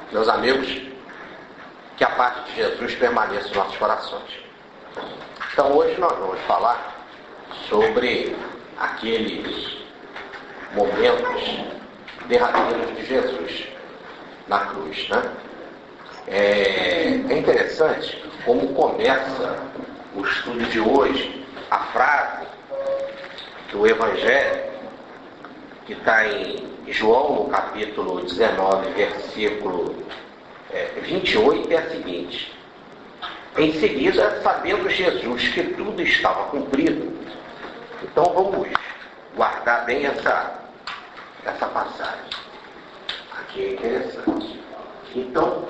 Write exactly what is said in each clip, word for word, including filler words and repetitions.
Meus amigos, que a paz de Jesus permaneça em nossos corações. Então hoje nós vamos falar sobre aqueles momentos derradeiros de Jesus na cruz, né? É, é interessante como começa o estudo de hoje, a frase do Evangelho, que está em João, no capítulo dezenove, versículo é, vinte e oito, é a seguinte: em seguida, sabendo Jesus que tudo estava cumprido. Então vamos guardar bem essa, essa passagem. Aqui é interessante. Então,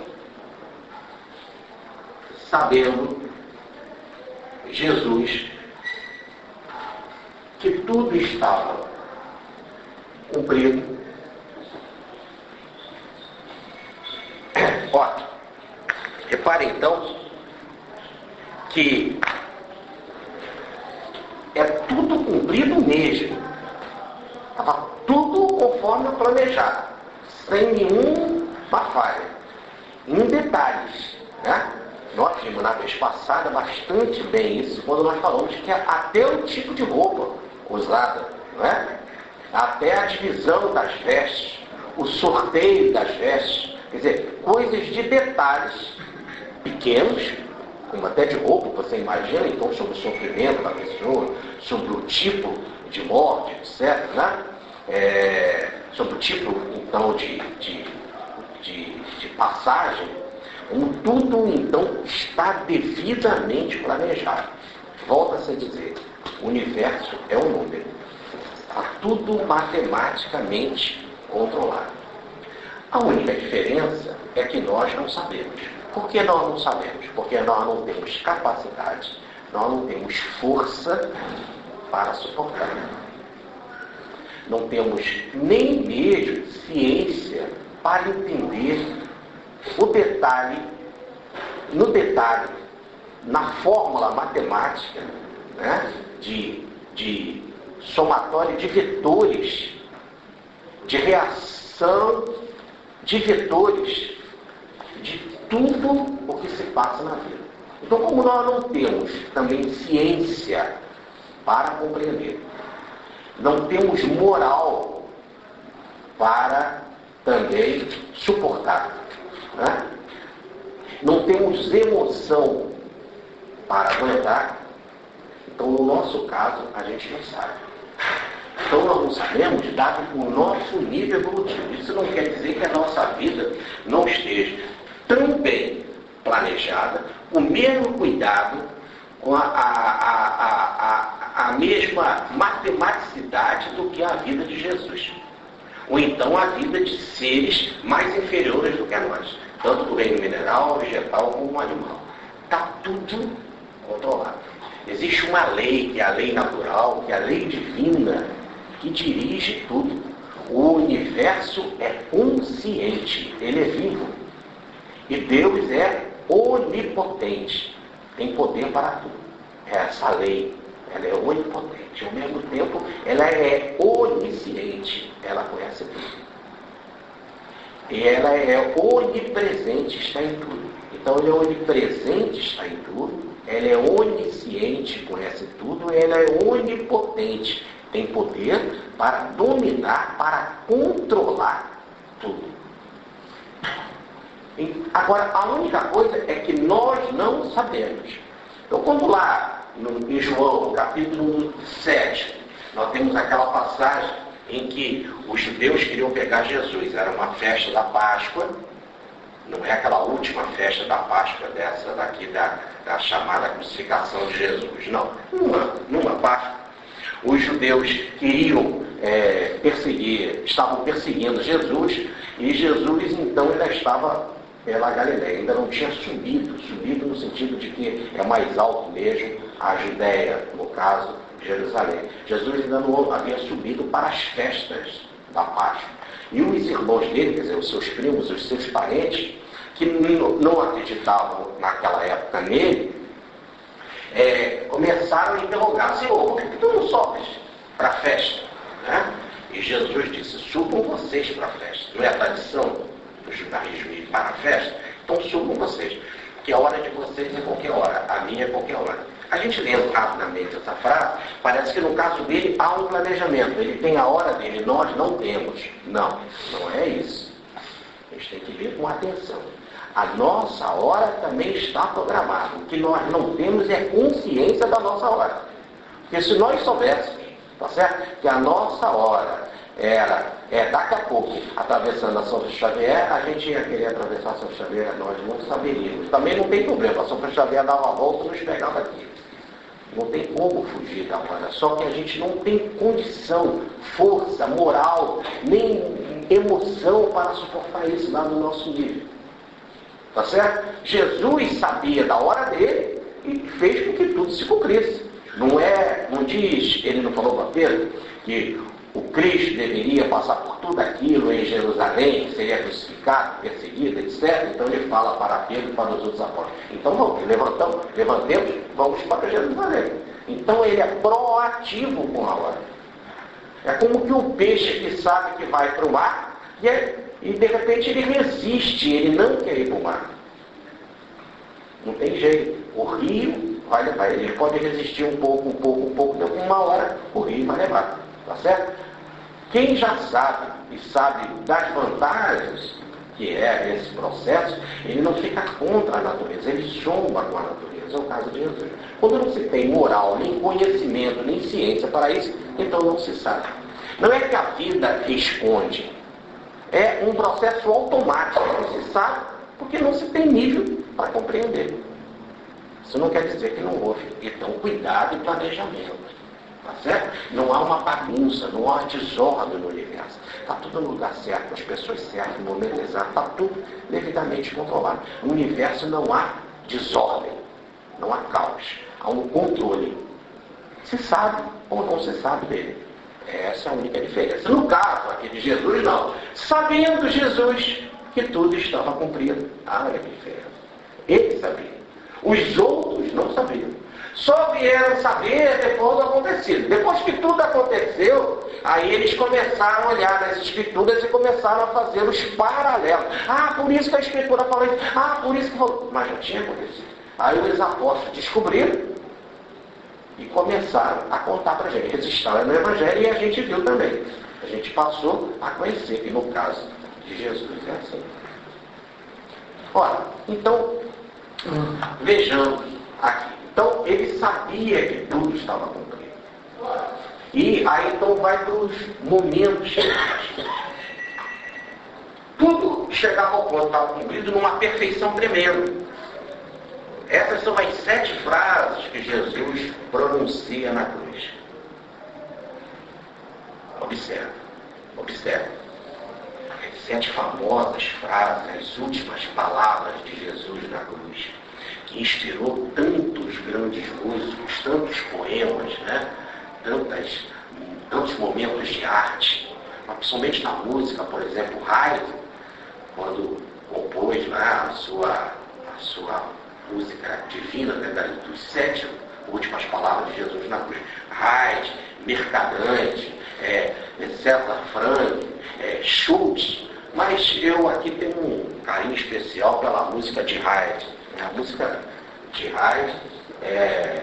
sabendo Jesus que tudo estava cumprido, ó, repare então que é tudo cumprido mesmo. Estava tudo conforme planejado, sem nenhuma falha, em detalhes, né? Nós vimos na vez passada bastante bem isso, quando nós falamos que até o tipo de roupa usada, não é? Até a divisão das vestes, o sorteio das vestes, quer dizer, coisas de detalhes pequenos, como até de roupa, você imagina, então, sobre o sofrimento da pessoa, sobre o tipo de morte, etcétera, né? É, sobre o tipo, então, de, de, de, de passagem, como tudo, então, está devidamente planejado. Volta-se a dizer, o universo é um número. Está tudo matematicamente controlado. A única diferença é que nós não sabemos. Por que nós não sabemos? Porque nós não temos capacidade, nós não temos força para suportar. Não temos nem mesmo ciência para entender o detalhe, no detalhe, na fórmula matemática, né, de, de somatório de vetores, de reação de vetores, de tudo o que se passa na vida. Então, como nós não temos também ciência para compreender, não temos moral para também suportar, né? Não temos emoção para aguentar, então no nosso caso a gente não sabe. Então nós não sabemos, dado o nosso nível evolutivo. Isso não quer dizer que a nossa vida não esteja tão bem planejada, com o mesmo cuidado, com a, a, a, a, a mesma matematicidade do que a vida de Jesus. Ou então a vida de seres mais inferiores do que a nós, tanto do reino mineral, vegetal como animal. Está tudo controlado. Existe uma lei, que é a lei natural, que é a lei divina, que dirige tudo. O universo é consciente, ele é vivo. E Deus é onipotente, tem poder para tudo. Essa lei, ela é onipotente. Ao mesmo tempo, ela é onisciente, ela conhece tudo. E ela é onipresente, está em tudo. Então, ele é onipresente, está em tudo. Ela é onisciente, conhece tudo. Ela é onipotente, tem poder para dominar, para controlar tudo. E, agora, a única coisa é que nós não sabemos. Então, quando lá no, em João, no capítulo sete, nós temos aquela passagem em que os judeus queriam pegar Jesus. Era uma festa da Páscoa, não é aquela última festa da Páscoa dessa daqui, da, da chamada crucificação de Jesus, não. Numa, numa Páscoa, os judeus queriam é, perseguir, estavam perseguindo Jesus, e Jesus então ainda estava pela Galileia, ainda não tinha subido, subido no sentido de que é mais alto mesmo, a Judéia, no caso, Jerusalém. Jesus ainda não havia subido para as festas da Páscoa. E os irmãos dele, quer dizer, os seus primos, os seus parentes, que não acreditavam naquela época nele, é, começaram a interrogar: Senhor, por que tu não sobes para a festa? Né? E Jesus disse: subam vocês para a festa. Não é a tradição do judaísmo ir para a festa, então subam vocês, que a hora de vocês é qualquer hora, a minha é qualquer hora. A gente lendo rapidamente essa frase, parece que no caso dele há um planejamento, ele tem a hora dele, nós não temos. Não, não é isso. A gente tem que ver com atenção. A nossa hora também está programada. O que nós não temos é consciência da nossa hora. Porque se nós soubéssemos, tá certo? Que a nossa hora era, é daqui a pouco, atravessando a São Xavier, a gente ia querer atravessar a São Xavier, nós não saberíamos. Também não tem problema, a São Xavier dava a volta e nos pegava aqui. Não tem como fugir da hora, só que a gente não tem condição, força, moral, nem emoção para suportar isso lá no nosso nível. Tá certo? Jesus sabia da hora dele e fez com que tudo se cumprisse. Não é, não diz, ele não falou para Pedro, que o Cristo deveria passar por tudo aquilo em Jerusalém, seria crucificado, perseguido, etcétera. Então ele fala para Pedro e para os outros apóstolos. Então vamos, levantamos, levantemos, vamos para Jerusalém. Então ele é proativo com a hora. É como que o peixe que sabe que vai para o mar e, é, e de repente ele resiste, ele não quer ir para o mar. Não tem jeito. O rio vai levar ele. Ele pode resistir um pouco, um pouco, um pouco, de uma hora o rio vai levar. Tá certo? Quem já sabe e sabe das vantagens que é esse processo, ele não fica contra a natureza, ele zomba com a natureza. É o caso de Jesus. Quando não se tem moral, nem conhecimento, nem ciência para isso, então não se sabe. Não é que a vida esconde. É um processo automático. Não se sabe porque não se tem nível para compreender. Isso não quer dizer que não houve. Então, cuidado e planejamento. Tá certo? Não há uma bagunça, não há uma desordem no universo. Está tudo no lugar certo, as pessoas certas, no momento exato, está tudo devidamente controlado. No universo não há desordem, não há caos, há um controle. Se sabe ou não se sabe dele. Essa é a única diferença. No caso aqui de Jesus, não. Sabendo Jesus que tudo estava cumprido. Ah, é a diferença. Ele sabia. Os outros não sabiam. Só vieram saber depois do acontecido. Depois que tudo aconteceu, aí eles começaram a olhar nas escrituras e começaram a fazer os paralelos. Ah, por isso que a escritura falou isso. Ah, por isso que falou. Mas já tinha acontecido. Aí os apóstolos descobriram e começaram a contar para a gente. Eles estavam no Evangelho e a gente viu também. A gente passou a conhecer. E no caso de Jesus é assim. Ora, então, vejamos aqui. Então, ele sabia que tudo estava cumprido. E aí, então, vai para os momentos finais. Tudo chegava ao ponto, estava cumprido numa perfeição tremenda. Essas são as sete frases que Jesus pronuncia na cruz. Observe, observe. As sete famosas frases, as últimas palavras de Jesus na cruz, que inspirou tantos grandes músicos, tantos poemas, né? Tantas, tantos momentos de arte, mas principalmente na música, por exemplo, Haydn, quando compôs lá a sua, a sua música divina, né? Das sete últimas palavras de Jesus na cruz. Haydn, Mercadante, é, César Franck, é, Schultz, mas eu aqui tenho um carinho especial pela música de Haydn. A música de Haydn é,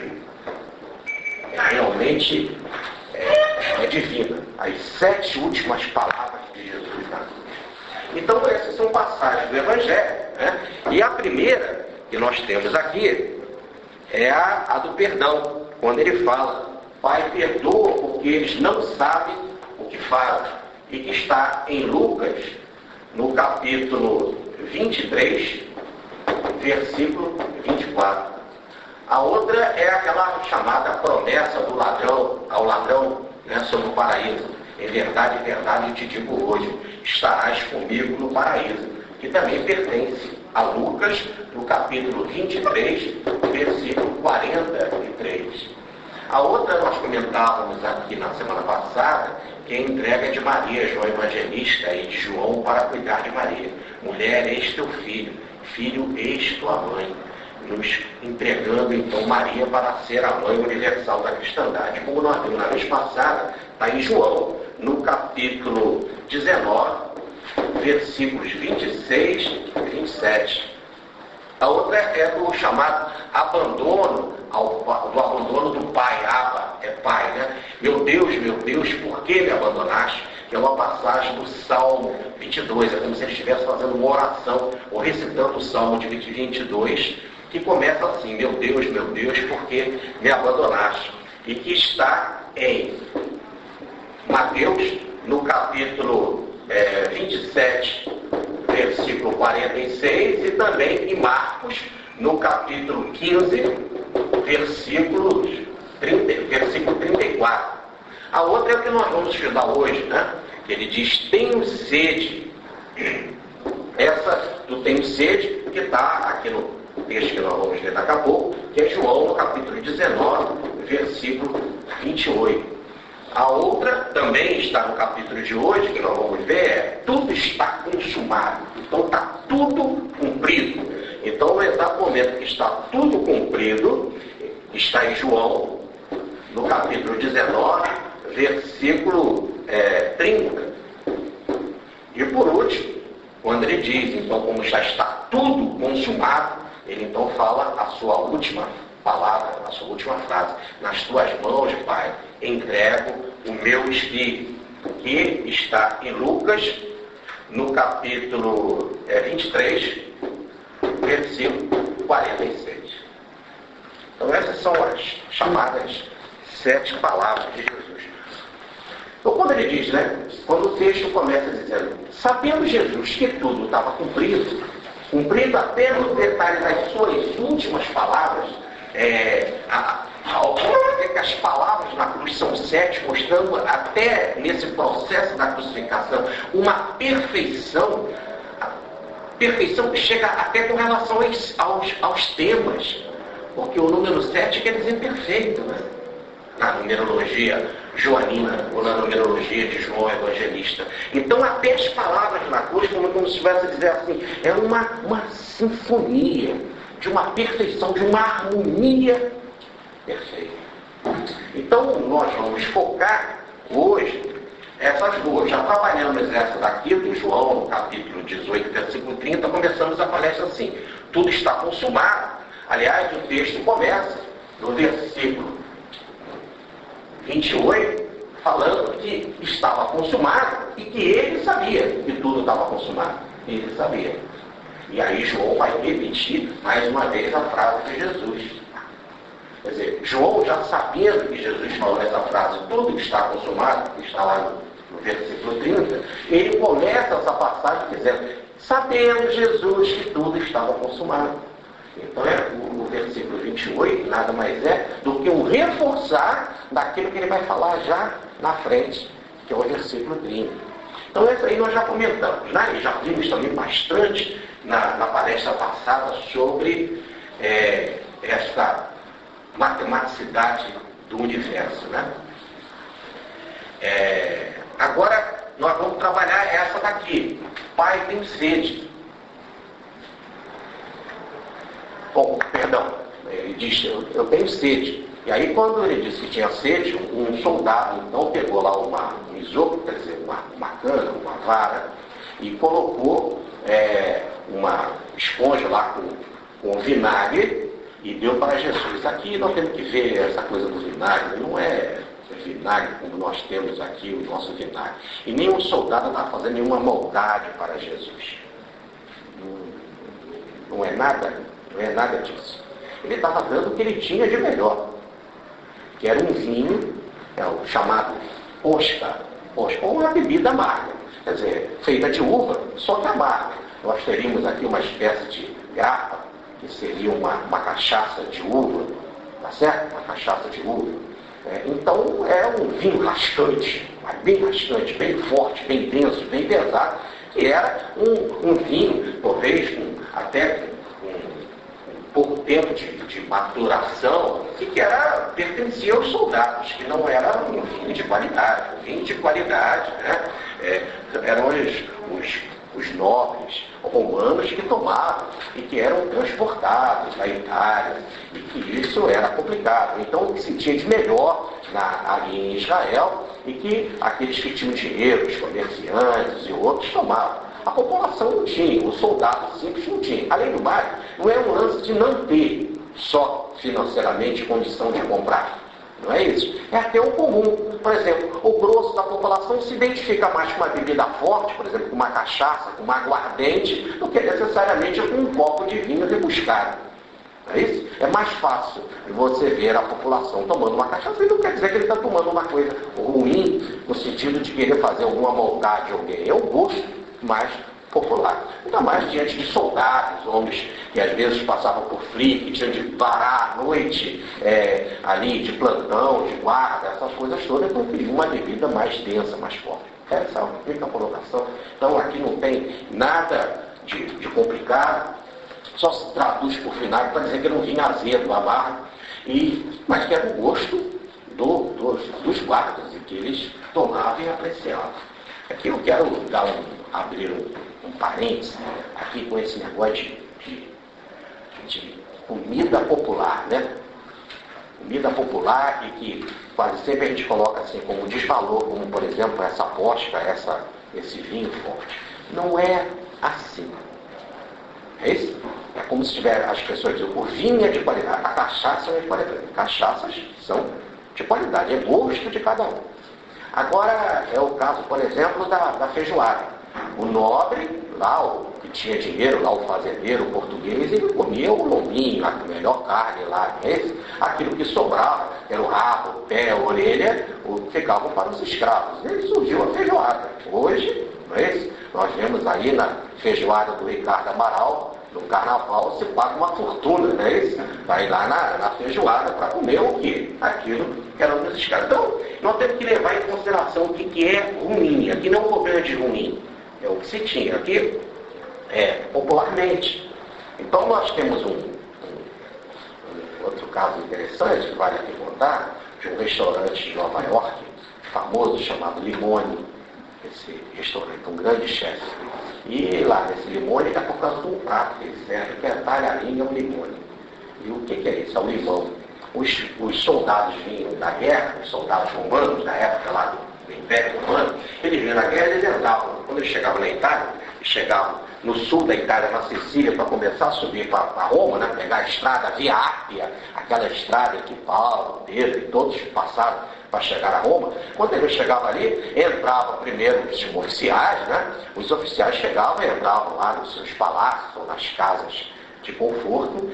é realmente é, é divina. As sete últimas palavras de Jesus na cruz. Então, essas são passagens do Evangelho. Né? E a primeira que nós temos aqui é a, a do perdão. Quando ele fala, Pai, perdoa porque eles não sabem o que fazem. E que está em Lucas, no capítulo vinte e três, versículo vinte e quatro. A outra é aquela chamada promessa do ladrão ao ladrão, né, sobre o paraíso. Em verdade, em verdade, eu te digo hoje, estarás comigo no paraíso. Que também pertence a Lucas, no capítulo vinte e três, versículo quarenta e três. A outra nós comentávamos aqui na semana passada, que é a entrega de Maria, João Evangelista, e de João para cuidar de Maria. Mulher, eis teu filho. Filho, eis tua mãe, nos entregando então Maria para ser a mãe universal da cristandade. Como nós vimos na vez passada, está em João, no capítulo dezenove, versículos vinte e seis e vinte e sete. A outra é do chamado abandono, ao, do abandono do pai. Abba é pai, né? Meu Deus, meu Deus, por que me abandonaste? Que é uma passagem do Salmo vinte e dois, é como se ele estivesse fazendo uma oração, ou recitando o Salmo de vinte e dois, que começa assim: meu Deus, meu Deus, por que me abandonaste? E que está em Mateus, no capítulo é, vinte e sete, versículo quarenta e seis, e também em Marcos, no capítulo quinze, versículos trinta, versículo trinta e quatro. A outra é o que nós vamos estudar hoje, né? Ele diz: tenho sede. Essa do tenho sede, que está aqui no texto que nós vamos ler daqui a pouco, que é João, no capítulo dezenove, versículo vinte e oito. A outra também está no capítulo de hoje, que nós vamos ver, é: tudo está consumado. Então está tudo cumprido. Então, no exato momento que está tudo cumprido, está em João, no capítulo dezenove, versículo é, trinta. E por último, quando ele diz, então, como já está tudo consumado, ele então fala a sua última palavra, a sua última frase: nas tuas mãos, Pai, entrego o meu espírito, que está em Lucas, no capítulo é, vinte e três, versículo quarenta e seis. Então essas são as chamadas sete palavras de Jesus. Então quando ele diz, né, quando o texto começa dizendo: sabendo Jesus que tudo estava cumprido, cumprido até nos detalhes das suas últimas palavras, é, a, a, que as palavras na cruz são sete, mostrando até nesse processo da crucificação uma perfeição, a perfeição que chega até com relação aos, aos, aos temas, porque o número sete quer dizer perfeito, né? Na numerologia joanina, ou na numerologia de João Evangelista. Então até as palavras na cruz, como, como se estivesse a dizer assim, é uma, uma sinfonia de uma perfeição, de uma harmonia perfeita. Então nós vamos focar hoje essas duas. Já trabalhamos essa daqui do João, no capítulo dezoito, versículo trinta, começamos a palestra assim: tudo está consumado. Aliás, o texto começa no versículo vinte e oito, falando que estava consumado e que ele sabia que tudo estava consumado. Ele sabia. E aí João vai repetir mais uma vez a frase de Jesus. Quer dizer, João, já sabendo que Jesus falou essa frase, tudo está consumado, que está lá no, no versículo trinta, ele começa essa passagem dizendo: sabendo Jesus que tudo estava consumado. Então é, o, o versículo vinte e oito nada mais é do que um reforçar daquilo que ele vai falar já na frente, que é o versículo trinta. Então essa aí nós já comentamos, né? E já vimos também bastante na, na palestra passada sobre é, essa matematicidade do universo, né? É, agora nós vamos trabalhar essa daqui: Pai, tem sede. Bom, perdão, ele diz: eu, eu tenho sede. E aí quando ele disse que tinha sede, um, um soldado então pegou lá uma, um isopo, quer dizer, uma, uma cana, uma vara, e colocou é, uma esponja lá com, com vinagre e deu para Jesus. Aqui nós temos que ver essa coisa do vinagre, não é vinagre como nós temos aqui o nosso vinagre. E nenhum soldado está fazendo nenhuma maldade para Jesus. Não, não é nada, não é nada disso. Ele estava dando o que ele tinha de melhor, que era um vinho, é o chamado osca, osca, ou uma bebida amarga, quer dizer, feita de uva, só que amarga. Nós teríamos aqui uma espécie de grapa, que seria uma, uma cachaça de uva, tá certo? Uma cachaça de uva. É, então é um vinho rastante, bem rastante, bem forte, bem denso, bem pesado, que era um, um vinho, talvez com, até com um pouco tempo de, de maturação, e que era, pertencia aos soldados, que não era um vinho de qualidade. Um vinho de qualidade, né? É, eram os, os, os nobres romanos que tomavam e que eram transportados da Itália, e que isso era complicado. Então o que se tinha de melhor na, ali em Israel, e que aqueles que tinham dinheiro, os comerciantes e outros, tomavam. a população não tinha, o soldado simples não tinha. Além do mais, não é um lance de não ter só financeiramente condição de comprar. Não é isso? É até o comum. Por exemplo, o grosso da população se identifica mais com uma bebida forte, por exemplo, com uma cachaça, com uma aguardente, do que necessariamente com um copo de vinho rebuscado. Não é isso? É mais fácil você ver a população tomando uma cachaça, e não quer dizer que ele está tomando uma coisa ruim, no sentido de querer fazer alguma maldade a alguém. É o gosto mais popular. Ainda mais diante de soldados, homens que às vezes passavam por flic, tinham de parar à noite é, ali de plantão, de guarda, essas coisas todas, preferiam uma bebida mais densa, mais forte. Essa é a única colocação. Então aqui não tem nada de, de complicado, só se traduz por final para dizer que não vinha azedo, amargo, e, mas que era o gosto do, dos, dos guardas, e que eles tomavam e apreciavam. Aqui eu quero dar um, abrir um, um parênteses aqui com esse negócio de, de, de comida popular, né? Comida popular e que quase sempre a gente coloca assim como desvalor, como por exemplo essa posca, essa, esse vinho forte. Não é assim. É isso? É como se tiver as pessoas dizem, o vinho é de qualidade, a cachaça é de qualidade. Cachaças são de qualidade, é gosto de cada um. Agora é o caso, por exemplo, da, da feijoada. O nobre, lá o que tinha dinheiro, lá o fazendeiro o português, ele comia o lominho, a melhor carne lá, esse, aquilo que sobrava, era o rabo, o pé, a orelha, o, ficavam para os escravos. E aí surgiu a feijoada. Hoje, não é isso? Nós vemos aí na feijoada do Ricardo Amaral, no carnaval, se paga uma fortuna, não é isso? Vai lá na, na feijoada para comer o quê? Aquilo que era dos escravos. Então, nós temos que levar em consideração o que, que é ruim. Aqui não é um problema de ruim, é o que se tinha. Aqui é popularmente. Então, nós temos um, um, um outro caso interessante que vale aqui contar, de um restaurante de Nova York, famoso, chamado Limone. Esse restaurante, um grande chefe. E lá nesse limone é por causa de um prato que eles servem, que é talharinha ou limone. E o que, que é isso? É o limão. Os, os soldados vinham da guerra, os soldados romanos, da época lá do, do Império Romano, eles vinham da guerra, eles entravam. Quando eles chegavam na Itália, eles chegavam no sul da Itália, na Sicília, para começar a subir para Roma, né, pegar a estrada Via Ápia, aquela estrada que Paulo, Pedro e todos passaram para chegar a Roma. Quando ele chegava ali, entravam primeiro os oficiais, né? Os oficiais chegavam e entravam lá nos seus palácios ou nas casas de conforto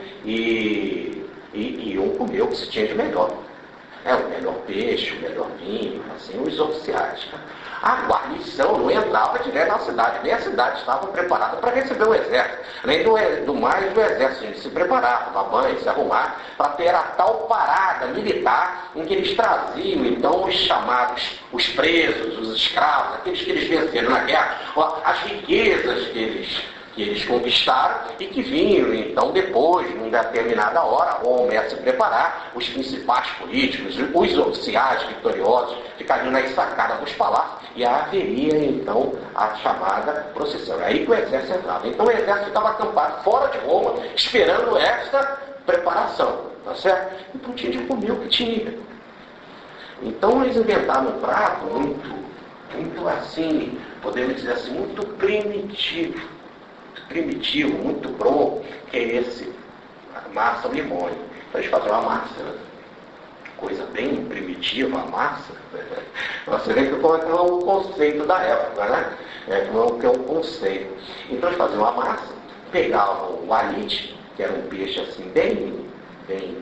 e, e, e iam comer o que se tinha de melhor. É, o melhor peixe, o melhor vinho, assim, os oficiais. A guarnição não entrava direto na cidade, nem a cidade estava preparada para receber o exército. Além do, do mais, do exército, a gente se preparava, tomar banho, se arrumar, para ter a tal parada militar em que eles traziam, então, os chamados, os presos, os escravos, aqueles que eles venceram na guerra, as riquezas que eles, que eles conquistaram e que vinham, então, depois, numa determinada hora, Roma ia se preparar, os principais políticos, os oficiais vitoriosos, ficariam nas sacadas dos palácios e haveria, então, a chamada procissão. É aí que o exército entrava. Então, o exército ficava acampado fora de Roma, esperando esta preparação, tá certo? Então, tinha de comer o que tinha. Então, eles inventaram um prato muito, muito assim, podemos dizer assim, muito primitivo, muito primitivo, muito bom, que é esse, a massa limone. Então, eles faziam uma massa, né? Coisa bem primitiva, a massa. Você vê que é um conceito da época, né? É que é um conceito. Então eles faziam a massa, pegavam o alite, que era um peixe assim bem, bem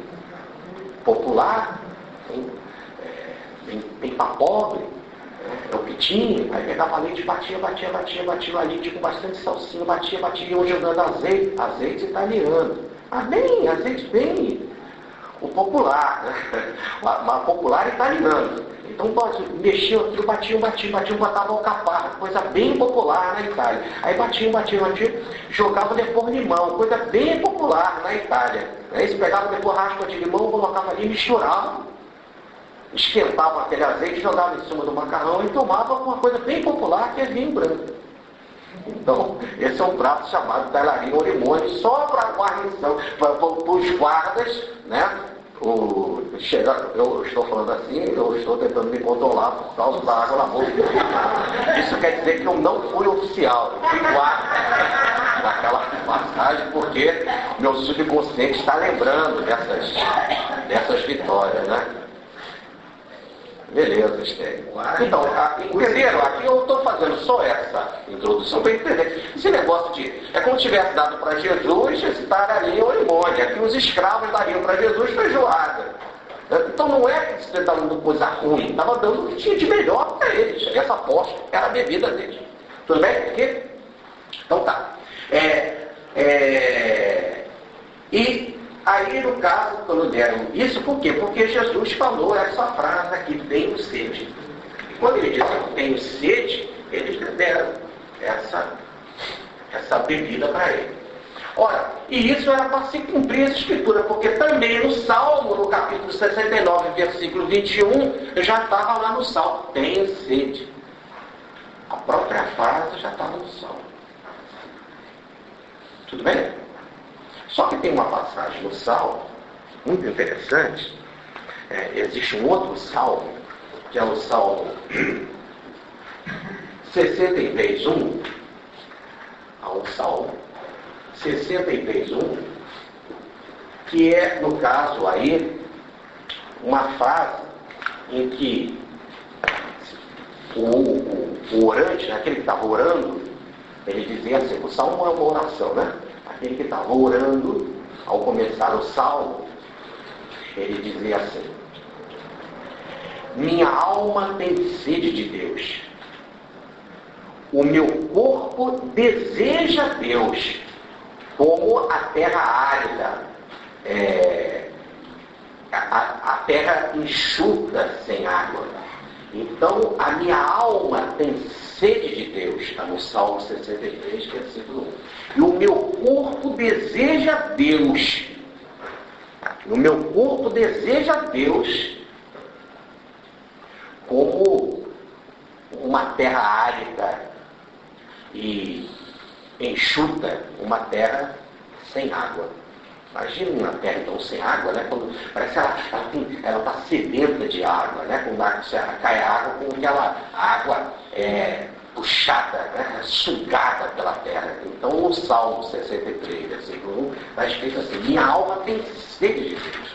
popular, bem, é, bem, bem para pobre, né? É o que tinha. Aí pegava o alite, batia, batia, batia, batia o alite com bastante salsinha, batia, batia, e iam jogando azeite, azeite italiano. Ah, bem, azeite bem... o popular, né? Mas popular italiano. Então mexiam aquilo, batiam, batiam, batiam, botavam alcaparra, coisa bem popular na Itália. Aí batiam, batiam, batiam, jogavam depois limão, coisa bem popular na Itália. Aí eles pegavam depois raspa de limão, colocavam ali, misturavam, esquentavam aquele azeite, jogavam em cima do macarrão e tomavam uma coisa bem popular que é vinho branco. Então, esse é um prato chamado talharinha ou limone, só para a guarnição, para os guardas, né? O, chega, eu estou falando assim, eu estou tentando me controlar por causa da água na boca. Isso quer dizer que eu não fui oficial, eu fui guarda daquela passagem, porque meu subconsciente está lembrando dessas, dessas vitórias, né? Beleza, Estênio. Então, entenderam? Aqui eu estou fazendo só essa introdução para entender. Esse negócio de... É como se tivesse dado para Jesus estaria o limone. Aqui os escravos dariam para Jesus feijoada. Então não é que você está dando coisa ruim. Estava dando o que tinha de melhor para eles. Essa aposta era a bebida deles. Tudo bem? Aqui? Então tá. É, é, e... Aí, no caso, quando deram isso, por quê? Porque Jesus falou essa frase aqui, tenho sede. E quando ele disse, tenho sede, eles deram essa, essa bebida para ele. Ora, e isso era para se cumprir essa escritura, porque também no Salmo, no capítulo sessenta e nove, versículo vinte e um, já estava lá no Salmo, tenho sede. A própria frase já estava no Salmo. Tudo bem? Só que tem uma passagem no Salmo, muito interessante. É, existe um outro Salmo, que é o Salmo sessenta e três, um. Há um Salmo sessenta e três, um, que é, no caso aí, uma frase em que o, o, o orante, né, aquele que estava orando, ele dizia assim, o Salmo é uma oração, né? Aquele que estava orando, ao começar o salmo, ele dizia assim, minha alma tem sede de Deus, o meu corpo deseja Deus, como a terra árida, é, a, a terra enxuta sem água. Então, a minha alma tem sede de Deus, está no Salmo sessenta e três, versículo um. E o meu corpo deseja Deus. O meu corpo deseja Deus como uma terra árida e enxuta, uma terra sem água. Imagina uma terra então sem água, né? Quando, parece que ela está sedenta de água, né? Quando a, cai a água, com aquela água é, puxada, né? Sugada pela terra. Então, no Salmo sessenta e três, versículo um, está escrito assim, minha alma tem sede de Deus.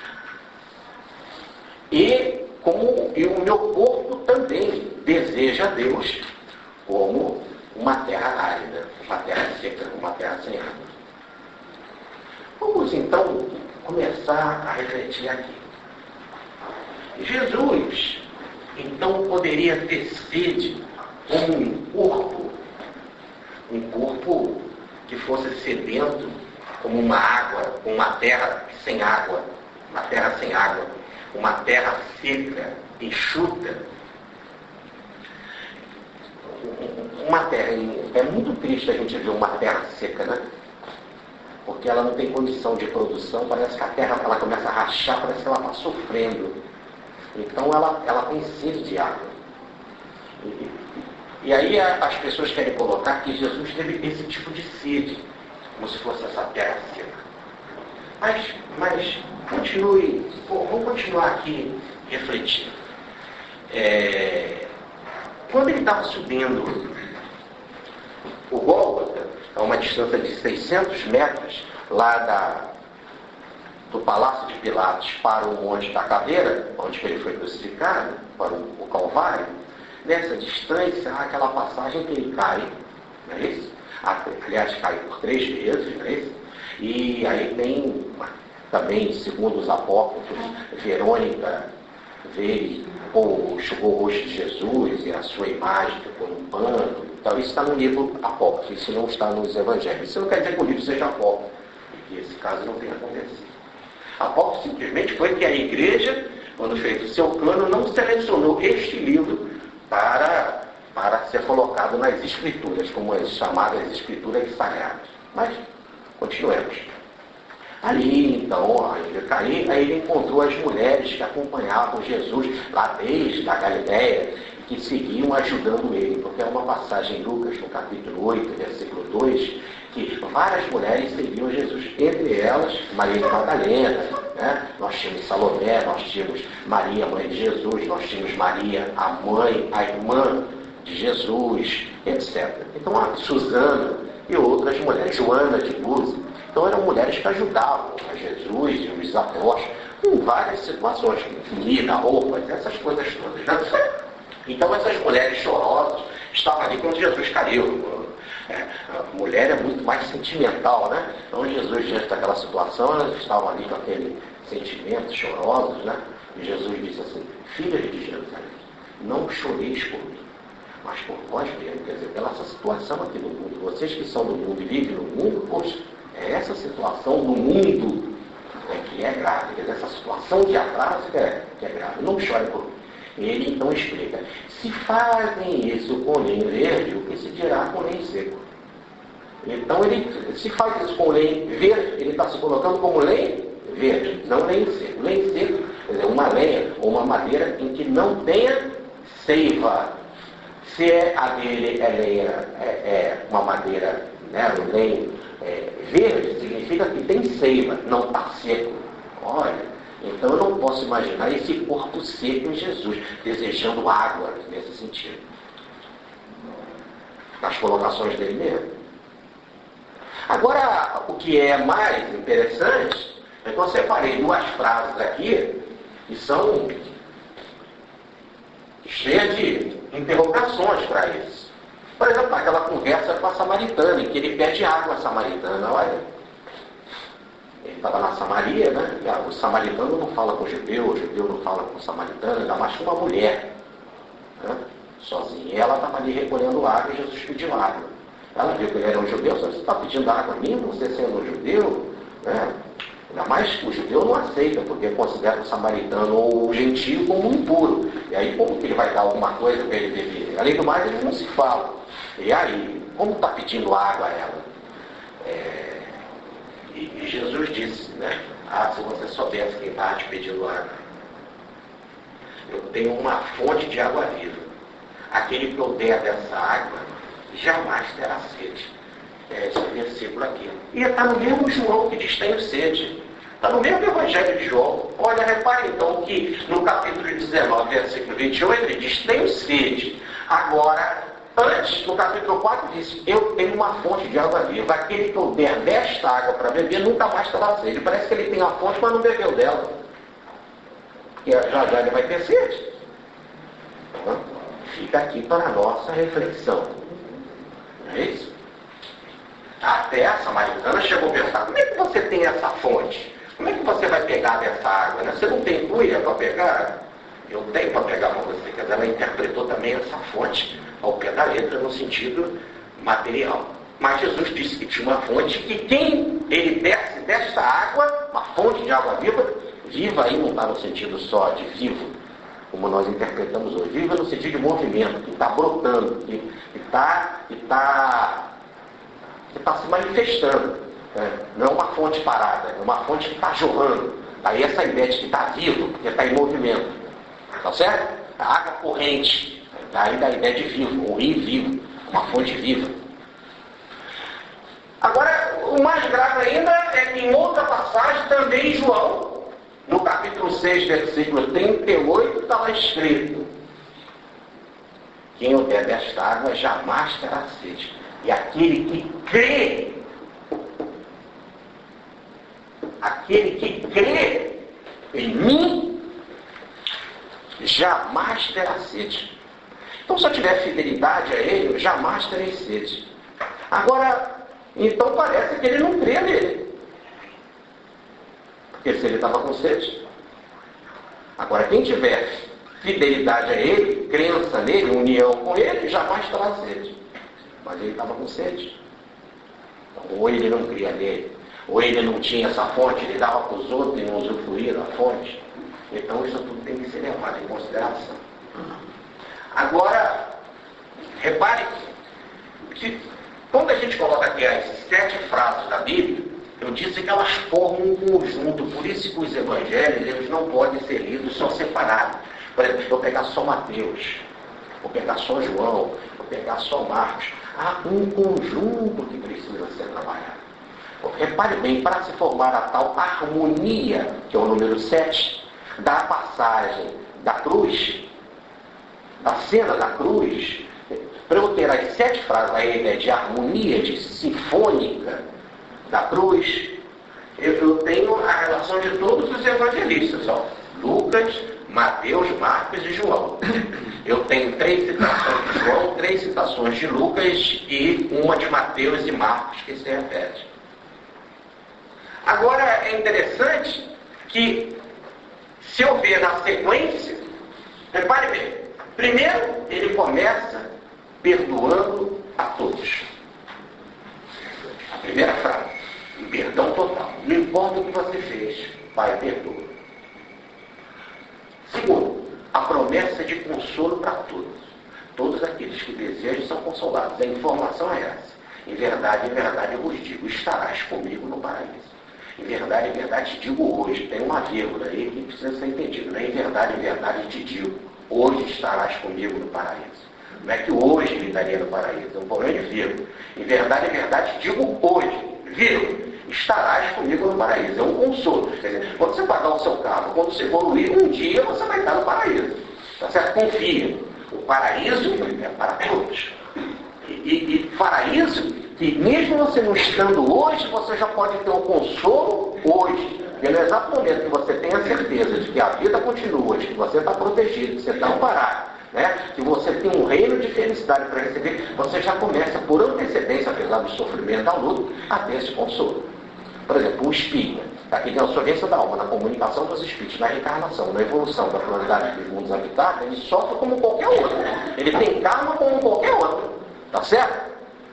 E, como, e o meu corpo também deseja Deus como uma terra árida, uma terra seca, uma terra sem água. Vamos então começar a refletir aqui. Jesus, então, poderia ter sede como um corpo, um corpo que fosse sedento, como uma água, uma terra sem água, uma terra sem água, uma terra seca, enxuta. Uma terra, é muito triste a gente ver uma terra seca, né? Porque ela não tem condição de produção, parece que a terra ela começa a rachar, parece que ela está sofrendo. Então ela, ela tem sede de água. E, e aí a, as pessoas querem colocar que Jesus teve esse tipo de sede, como se fosse essa terra seca. Mas, mas continue, vamos continuar aqui refletindo. É, quando ele estava subindo o Gólgota, a uma distância de seiscentos metros, lá da, do Palácio de Pilatos para o Monte da Caveira, onde ele foi crucificado, para o, o Calvário, nessa distância há aquela passagem que ele cai, não é isso? Aliás, cai por três vezes, não é isso? E aí tem também, segundo os apócrifos, Verônica veio, ou enxugou o rosto de Jesus e a sua imagem ficou num pano. Então isso está no livro apócrifo, isso não está nos evangelhos. Isso não quer dizer que o livro seja apócrifo, que esse caso não tenha acontecido. Apócrifo simplesmente foi que a igreja, quando fez o seu plano, não selecionou este livro para, para ser colocado nas escrituras, como as chamadas escrituras sagradas. Mas, continuemos. Ali, então, ele caiu, aí ele encontrou as mulheres que acompanhavam Jesus lá desde a Galiléia, que seguiam ajudando ele, porque é uma passagem em Lucas, no capítulo oito, versículo dois, que várias mulheres seguiam Jesus. Entre elas, Maria de Madalena, né? Nós tínhamos Salomé, nós tínhamos Maria, mãe de Jesus, nós tínhamos Maria, a mãe, a irmã de Jesus, etcétera. Então, a Susana e outras mulheres, Joana de Búzios. Então, eram mulheres que ajudavam a Jesus e os apóstolos em várias situações, comida, roupas, essas coisas todas. Né? Então, essas mulheres chorosas estavam ali quando Jesus caiu. É, a mulher é muito mais sentimental, né? Então, Jesus, diante daquela situação, elas estavam ali com aquele sentimento, chorosos, né? E Jesus disse assim: filhas de Jerusalém, não choreis por mim, mas por vós mesmos. Quer dizer, pela essa situação aqui no mundo, vocês que são do mundo e vivem no mundo, poxa, é essa situação do mundo é que é grave. Quer dizer, essa situação de atraso que é, que é grave. Não chore por mim. Ele então explica: se fazem isso com lenho verde, o que se dirá com lenho seco? Então, ele, se faz isso com lenho verde, ele está se colocando como lenho verde, não lenho seco. Lenho seco é uma lenha ou uma madeira em que não tenha seiva. Se é a dele é, lenha, é, é uma madeira, né, um lenho é, verde, significa que tem seiva, não está seco. Olha, então eu não posso imaginar esse corpo seco em Jesus, desejando água nesse sentido. Nas colocações dele mesmo. Agora, o que é mais interessante é que eu separei duas frases aqui que são cheias de interrogações para isso. Por exemplo, aquela conversa com a samaritana, em que ele pede água à samaritana. Olha, ele estava na Samaria, né? O samaritano não fala com o judeu, o judeu não fala com o samaritano, ainda mais com uma mulher, né? Sozinha. E ela estava ali recolhendo água e Jesus pediu água. Ela viu que ele era um judeu: você está pedindo água a mim, você sendo um judeu? Né? Ainda mais que o judeu não aceita, porque considera o samaritano ou o gentio como impuro. E aí, como que ele vai dar alguma coisa para ele beber? Além do mais, eles não se falam. E aí, como está pedindo água a ela? É... E, e Jesus disse, né? Ah, se você soubesse quem está te pedindo água. Eu tenho uma fonte de água viva. Aquele que eu der dessa água jamais terá sede. É esse versículo aqui. E está no mesmo João que diz: tenho sede. Está no mesmo Evangelho de João. Olha, repare então que no capítulo dezenove, versículo vinte e oito, ele diz: tenho sede. Agora, antes, no capítulo quatro, diz: eu tenho uma fonte de água viva. Aquele que eu der desta água para beber nunca mais terá sede. Parece que ele tem a fonte, mas não bebeu dela. Porque já já ele vai ter sede. Então, fica aqui para a nossa reflexão. Não é isso? Até a samaritana chegou a pensar: como é que você tem essa fonte? Como é que você vai pegar dessa água? Né? Você não tem cuia para pegar? Eu tenho para pegar para você. Quer dizer, ela interpretou também essa fonte ao pé da letra no sentido material. Mas Jesus disse que tinha uma fonte, que quem ele desse desta água, uma fonte de água viva, viva aí não está no sentido só de vivo, como nós interpretamos hoje, viva no sentido de movimento, que está brotando, que está que tá, que tá se manifestando. Né? Não é uma fonte parada, é uma fonte que está jorrando. Daí essa ideia de que está vivo, porque está em movimento. Tá certo? A água corrente, daí da ideia de vivo, um rio vivo, uma fonte viva. Agora, o mais grave ainda é que em outra passagem, também em João, no capítulo seis, versículo trinta e oito, está lá escrito: quem eu der desta água jamais terá sede. E aquele que crê, aquele que crê em mim, jamais terá sede. Então, se eu tiver fidelidade a ele, eu jamais terei sede. Agora, então parece que ele não crê nele. Porque se ele estava com sede. Agora, quem tiver fidelidade a ele, crença nele, união com ele, jamais terá sede. Mas ele estava com sede. Ou ele não cria nele, ou ele não tinha essa fonte, ele dava para os outros e não usufruía da fonte. Então isso tudo tem que ser levado em consideração. Agora, repare que quando a gente coloca aqui as sete frases da Bíblia, eu disse que elas formam um conjunto, por isso que os evangelhos eles não podem ser lidos só separados. Por exemplo, se eu pegar só Mateus, vou pegar só João, vou pegar só Marcos. Há um conjunto que precisa ser trabalhado. Repare bem, para se formar a tal harmonia, que é o número sete, da passagem da cruz, da cena da cruz, para eu ter as sete frases aí de harmonia, de sinfônica da cruz, eu, eu tenho a relação de todos os evangelistas, ó, Lucas, Mateus, Marcos e João. Eu tenho três citações de João, três citações de Lucas e uma de Mateus e Marcos que se repete. Agora é interessante que, se eu ver na sequência, repare bem, primeiro ele começa perdoando a todos. A primeira frase, um perdão total. Não importa o que você fez, Pai, perdoa. Segundo, a promessa de consolo para todos. Todos aqueles que desejam são consolados. A informação é essa. Em verdade, em verdade, eu vos digo, estarás comigo no paraíso. Em verdade, em verdade, te digo hoje, tem uma vírgula aí que precisa ser entendido. Não é em verdade, em verdade, te digo, hoje estarás comigo no paraíso. Não é que hoje ele estaria no paraíso, é um problema de vírgula. Em verdade, em verdade, te digo hoje, vírgula, estarás comigo no paraíso. É um consolo. Quer dizer, quando você pagar o seu carro, quando você evoluir, um dia você vai estar no paraíso. Tá certo? Confia. O paraíso é para todos. E, e, e paraíso, que mesmo você não estando hoje, você já pode ter um consolo hoje. Porque no exato momento que você tem a certeza de que a vida continua, de que você está protegido, que você está amparado, né? Que você tem um reino de felicidade para receber, você já começa por antecedência, apesar do sofrimento da luta, a ter esse consolo. Por exemplo, o espírito, aqui tem a sorvência da alma, na comunicação dos espíritos, na reencarnação, na evolução da pluralidade dos mundos habitados, ele sofre como qualquer outro. Ele tem karma como qualquer outro. Tá certo?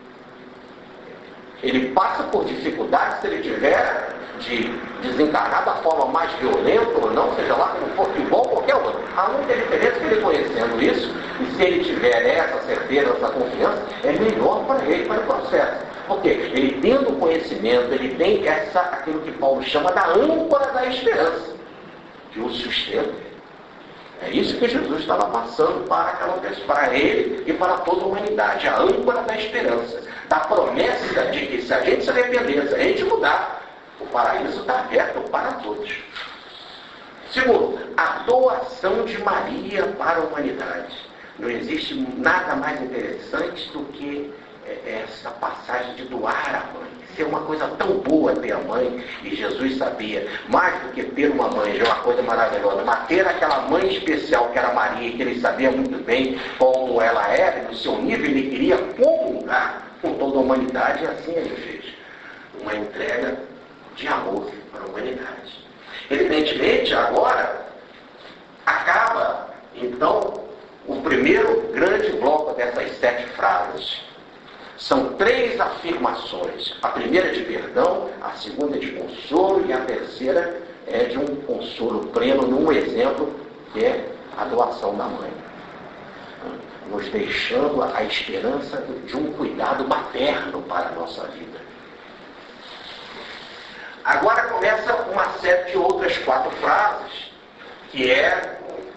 Ele passa por dificuldades se ele tiver de desencarnar da forma mais violenta ou não, seja lá como for, igual qualquer outro. A única diferença é que ele conhecendo isso, e se ele tiver essa certeza, essa confiança, é melhor para ele, para o processo. Porque ele tendo o conhecimento, ele tem essa, aquilo que Paulo chama da âncora da esperança, que o sustenta. É isso que Jesus estava passando para aquela pessoa, para ele e para toda a humanidade. A âncora da esperança, da promessa de que se a gente se arrepender, se a gente mudar, o paraíso está aberto para todos. Segundo, a doação de Maria para a humanidade. Não existe nada mais interessante do que essa passagem de doar a mãe. Isso é uma coisa tão boa ter a mãe, e Jesus sabia, mais do que ter uma mãe, já é uma coisa maravilhosa, mas ter aquela mãe especial que era Maria, que ele sabia muito bem como ela era, no seu nível, ele queria comungar com toda a humanidade, e assim ele fez. Uma entrega de amor para a humanidade. Evidentemente, agora, acaba, então, o primeiro grande bloco dessas sete frases. São três afirmações. A primeira é de perdão, a segunda é de consolo e a terceira é de um consolo pleno num exemplo que é a doação da mãe. Nos deixando a esperança de um cuidado materno para a nossa vida. Agora começa uma série de outras quatro frases, que é,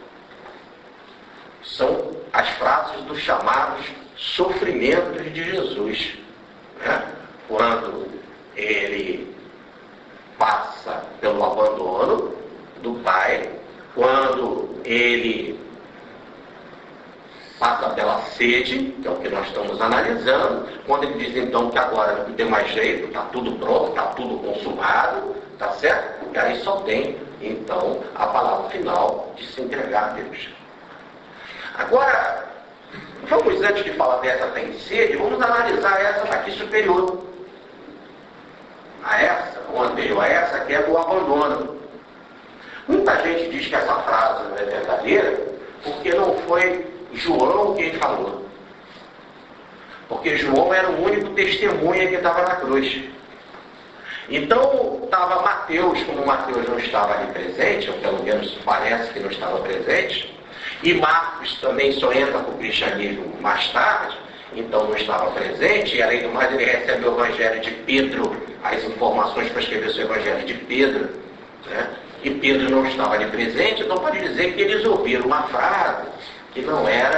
são as frases dos chamados sofrimentos de Jesus, né? Quando ele passa pelo abandono do Pai, quando ele passa pela sede, que é o que nós estamos analisando, quando ele diz então que agora não tem mais jeito, está tudo pronto, está tudo consumado, tá certo? E aí só tem então a palavra final de se entregar a Deus. Agora, vamos, antes de falar dessa tem sede, vamos analisar essa daqui superior. A essa, ou anterior a essa, que é do abandono. Muita gente diz que essa frase não é verdadeira, porque não foi João quem falou. Porque João era o único testemunha que estava na cruz. Então, estava Mateus, como Mateus não estava ali presente, ou pelo menos parece que não estava presente, e Marcos também só entra para o cristianismo mais tarde, então não estava presente, e além do mais ele recebe o evangelho de Pedro, as informações para escrever o evangelho de Pedro, né? E Pedro não estava ali presente, então pode dizer que eles ouviram uma frase que não era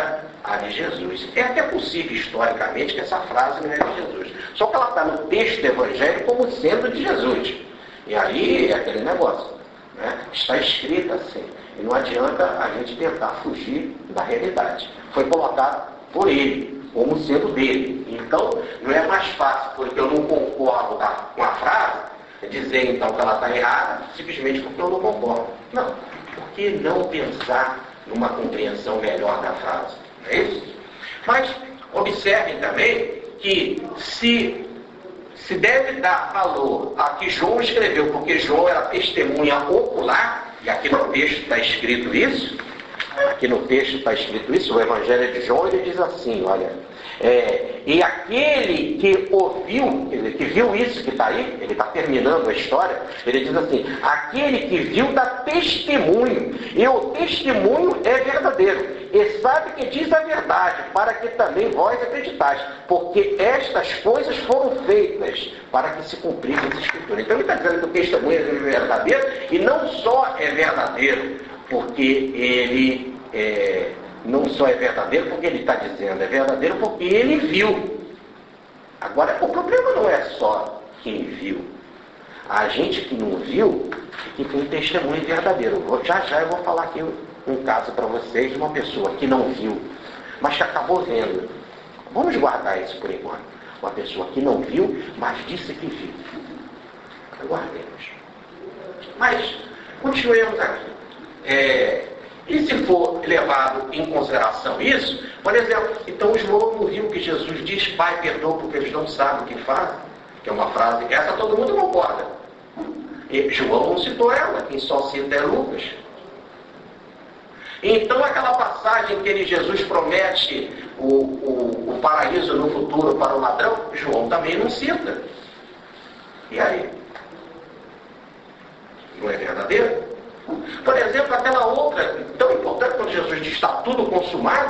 a de Jesus. É até possível, historicamente, que essa frase não é de Jesus. Só que ela está no texto do Evangelho como sendo de Jesus. E aí é aquele negócio, né? Está escrito assim. E não adianta a gente tentar fugir da realidade. Foi colocado por ele, como sendo dele. Então, não é mais fácil, porque eu não concordo com a frase, dizer então que ela está errada, simplesmente porque eu não concordo. Não. Por que não pensar numa compreensão melhor da frase? Não é isso? Mas observem também que se, se deve dar valor a que João escreveu, porque João era testemunha ocular, e aqui no texto está escrito isso, aqui no texto está escrito isso, o Evangelho de João, ele diz assim, olha, é, e aquele que ouviu, quer dizer, que viu isso que está aí, ele está terminando a história, ele diz assim, aquele que viu dá testemunho, e o testemunho é verdadeiro, e sabe que diz a verdade, para que também vós acreditais, porque estas coisas foram feitas para que se cumprisse essa escritura. Então ele está dizendo que o testemunho é verdadeiro, e não só é verdadeiro, porque ele é, não só é verdadeiro porque ele está dizendo, é verdadeiro porque ele viu. Agora, o problema não é só quem viu. A gente que não viu, que tem testemunho verdadeiro. Vou, já já eu vou falar aqui um, um caso para vocês de uma pessoa que não viu, mas que acabou vendo. Vamos guardar isso por enquanto. Uma pessoa que não viu, mas disse que viu. Guardemos. Mas, continuemos aqui. É, e se for levado em consideração isso, por exemplo, então João não viu que Jesus diz, Pai, perdoa porque eles não sabem o que fazem, que é uma frase, essa todo mundo concorda. E João não citou ela, quem só cita é Lucas. Então aquela passagem que ele, Jesus promete o, o, o paraíso no futuro para o ladrão, João também não cita. E aí? Não é verdadeiro? Por exemplo, aquela outra, tão importante quando Jesus diz, está tudo consumado,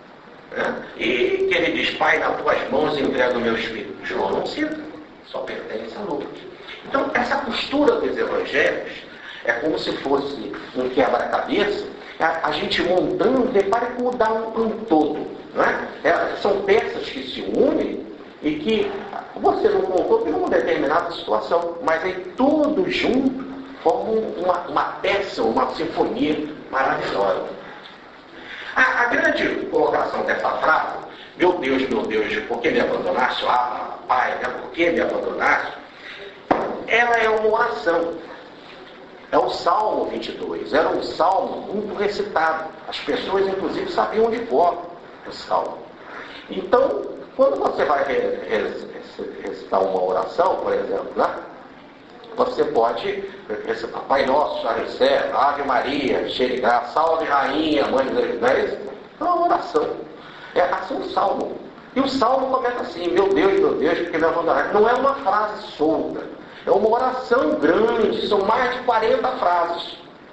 né? E que ele diz, Pai, nas tuas mãos entrego o meu espírito. João não cita, só pertence a Lucas. Então, essa postura dos evangelhos é como se fosse um quebra-cabeça, a, a gente montando, repare como dá um, um todo. Não é? É, são peças que se unem e que você não montou por uma determinada situação, mas aí tudo junto formam uma, uma peça, uma sinfonia maravilhosa. A, a grande colocação dessa frase, meu Deus, meu Deus, por que me abandonaste? Ah, Pai, né? Por que me abandonaste? Ela é uma oração. É o Salmo vinte e dois. Era um salmo muito recitado. As pessoas, inclusive, sabiam de cor o salmo. Então, quando você vai recitar uma oração, por exemplo, né? Você pode recitar Pai Nosso, está no céu, Ave Maria, cheia de graça, salve Rainha, Mãe de Deus, não é isso? É uma oração. É assim um salmo. E o salmo começa assim, meu Deus, meu Deus, porque me abandonaram. Não é uma frase solta. É uma oração grande, são mais de quarenta frases.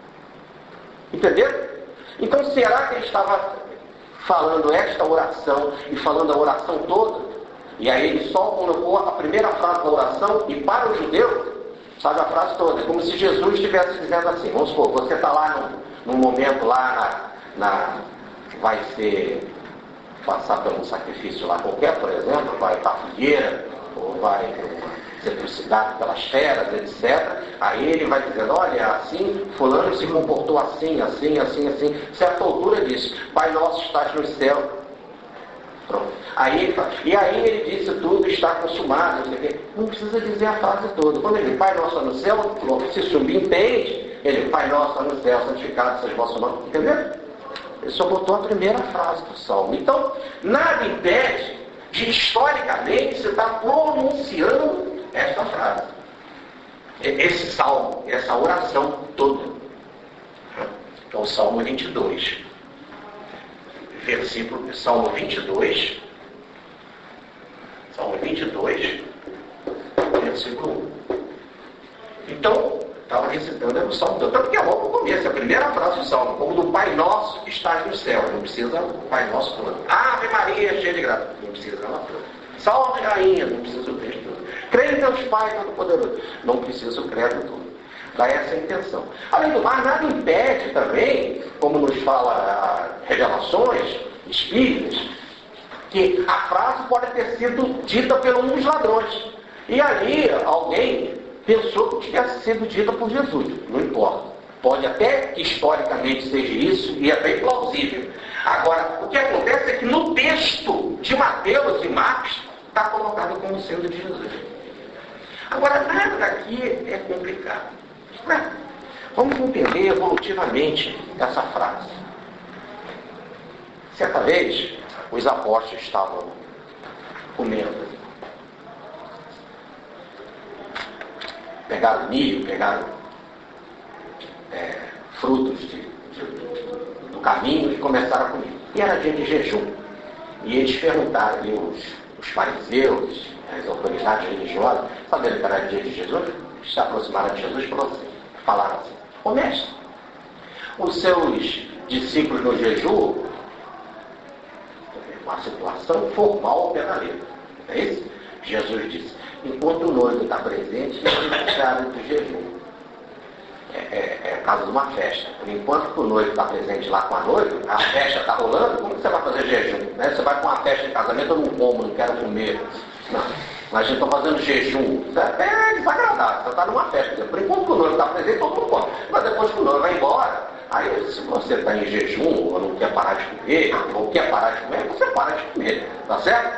Entenderam? Então, será que ele estava falando esta oração e falando a oração toda? E aí ele só colocou a primeira frase da oração e para o judeu, sabe a frase toda, como se Jesus estivesse dizendo assim, vamos supor, você está lá num, num momento lá na, na vai ser passar por um sacrifício lá qualquer, por exemplo, vai para a fogueira, ou vai ser trucidado pelas feras, etcétera. Aí ele vai dizendo, olha, assim, fulano se comportou assim, assim, assim, assim. Certa altura diz, Pai Nosso estás no céu. Pronto. Aí ele fala, e aí ele disse, tudo está consumado. Não, sei o quê. Não precisa dizer a frase toda. Quando ele diz, Pai Nosso no céu, se subentende, ele, Pai Nosso no céu, santificado seja o vosso nome. Entendeu? Ele só botou a primeira frase do salmo. Então, nada impede de, historicamente, você estar pronunciando esta frase. Esse salmo, essa oração toda. Então, o Salmo vinte e dois. Versículo, Salmo vinte e dois. Salmo vinte e dois, versículo um. Então, estava recitando o Salmo todo. Tanto que é logo no começo, a primeira frase do Salmo, como do Pai Nosso que estás no céu. Não precisa o Pai Nosso falando. Ave Maria, cheia de graça. Não precisa ela toda. Salve Rainha, não precisa o texto todo. Creio em Deus Pai Todo-Poderoso. Não precisa o credo todo. dá essa intenção. Além do mais, nada impede também, como nos fala a Revelações Espíritas, que a frase pode ter sido dita por um dos ladrões. E ali alguém pensou que tivesse sido dita por Jesus. Não importa. Pode até que historicamente seja isso, e é bem plausível. Agora, o que acontece é que no texto de Mateus e Marcos está colocado como sendo de Jesus. Agora, nada daqui é complicado. Né? Vamos entender evolutivamente essa frase. Certa vez, os apóstolos estavam comendo. Pegaram milho, pegaram é, frutos de, de, do caminho e começaram a comer. E era dia de jejum. E eles perguntaram, e os, os fariseus, as autoridades religiosas, sabendo que era dia de Jesus, se aproximaram de Jesus e falaram assim, falaram assim: ô mestre, os seus discípulos no jejum, uma situação formal ao pé da letra. É isso? Jesus disse: enquanto o noivo está presente, eles deixaram do jejum. É, é, é caso de uma festa. Enquanto o noivo está presente lá com a noiva, a festa está rolando, como que você vai fazer jejum? Né? Você vai com uma festa de casamento, eu não como, não quero comer. Não. Mas a gente está fazendo jejum. Isso é desagradável. Você está numa festa. Por enquanto o noivo está presente, todo mundo come. Mas depois que o noivo vai embora, aí se você está em jejum, ou não quer parar de comer, ou quer parar de comer, você para de comer. Tá certo?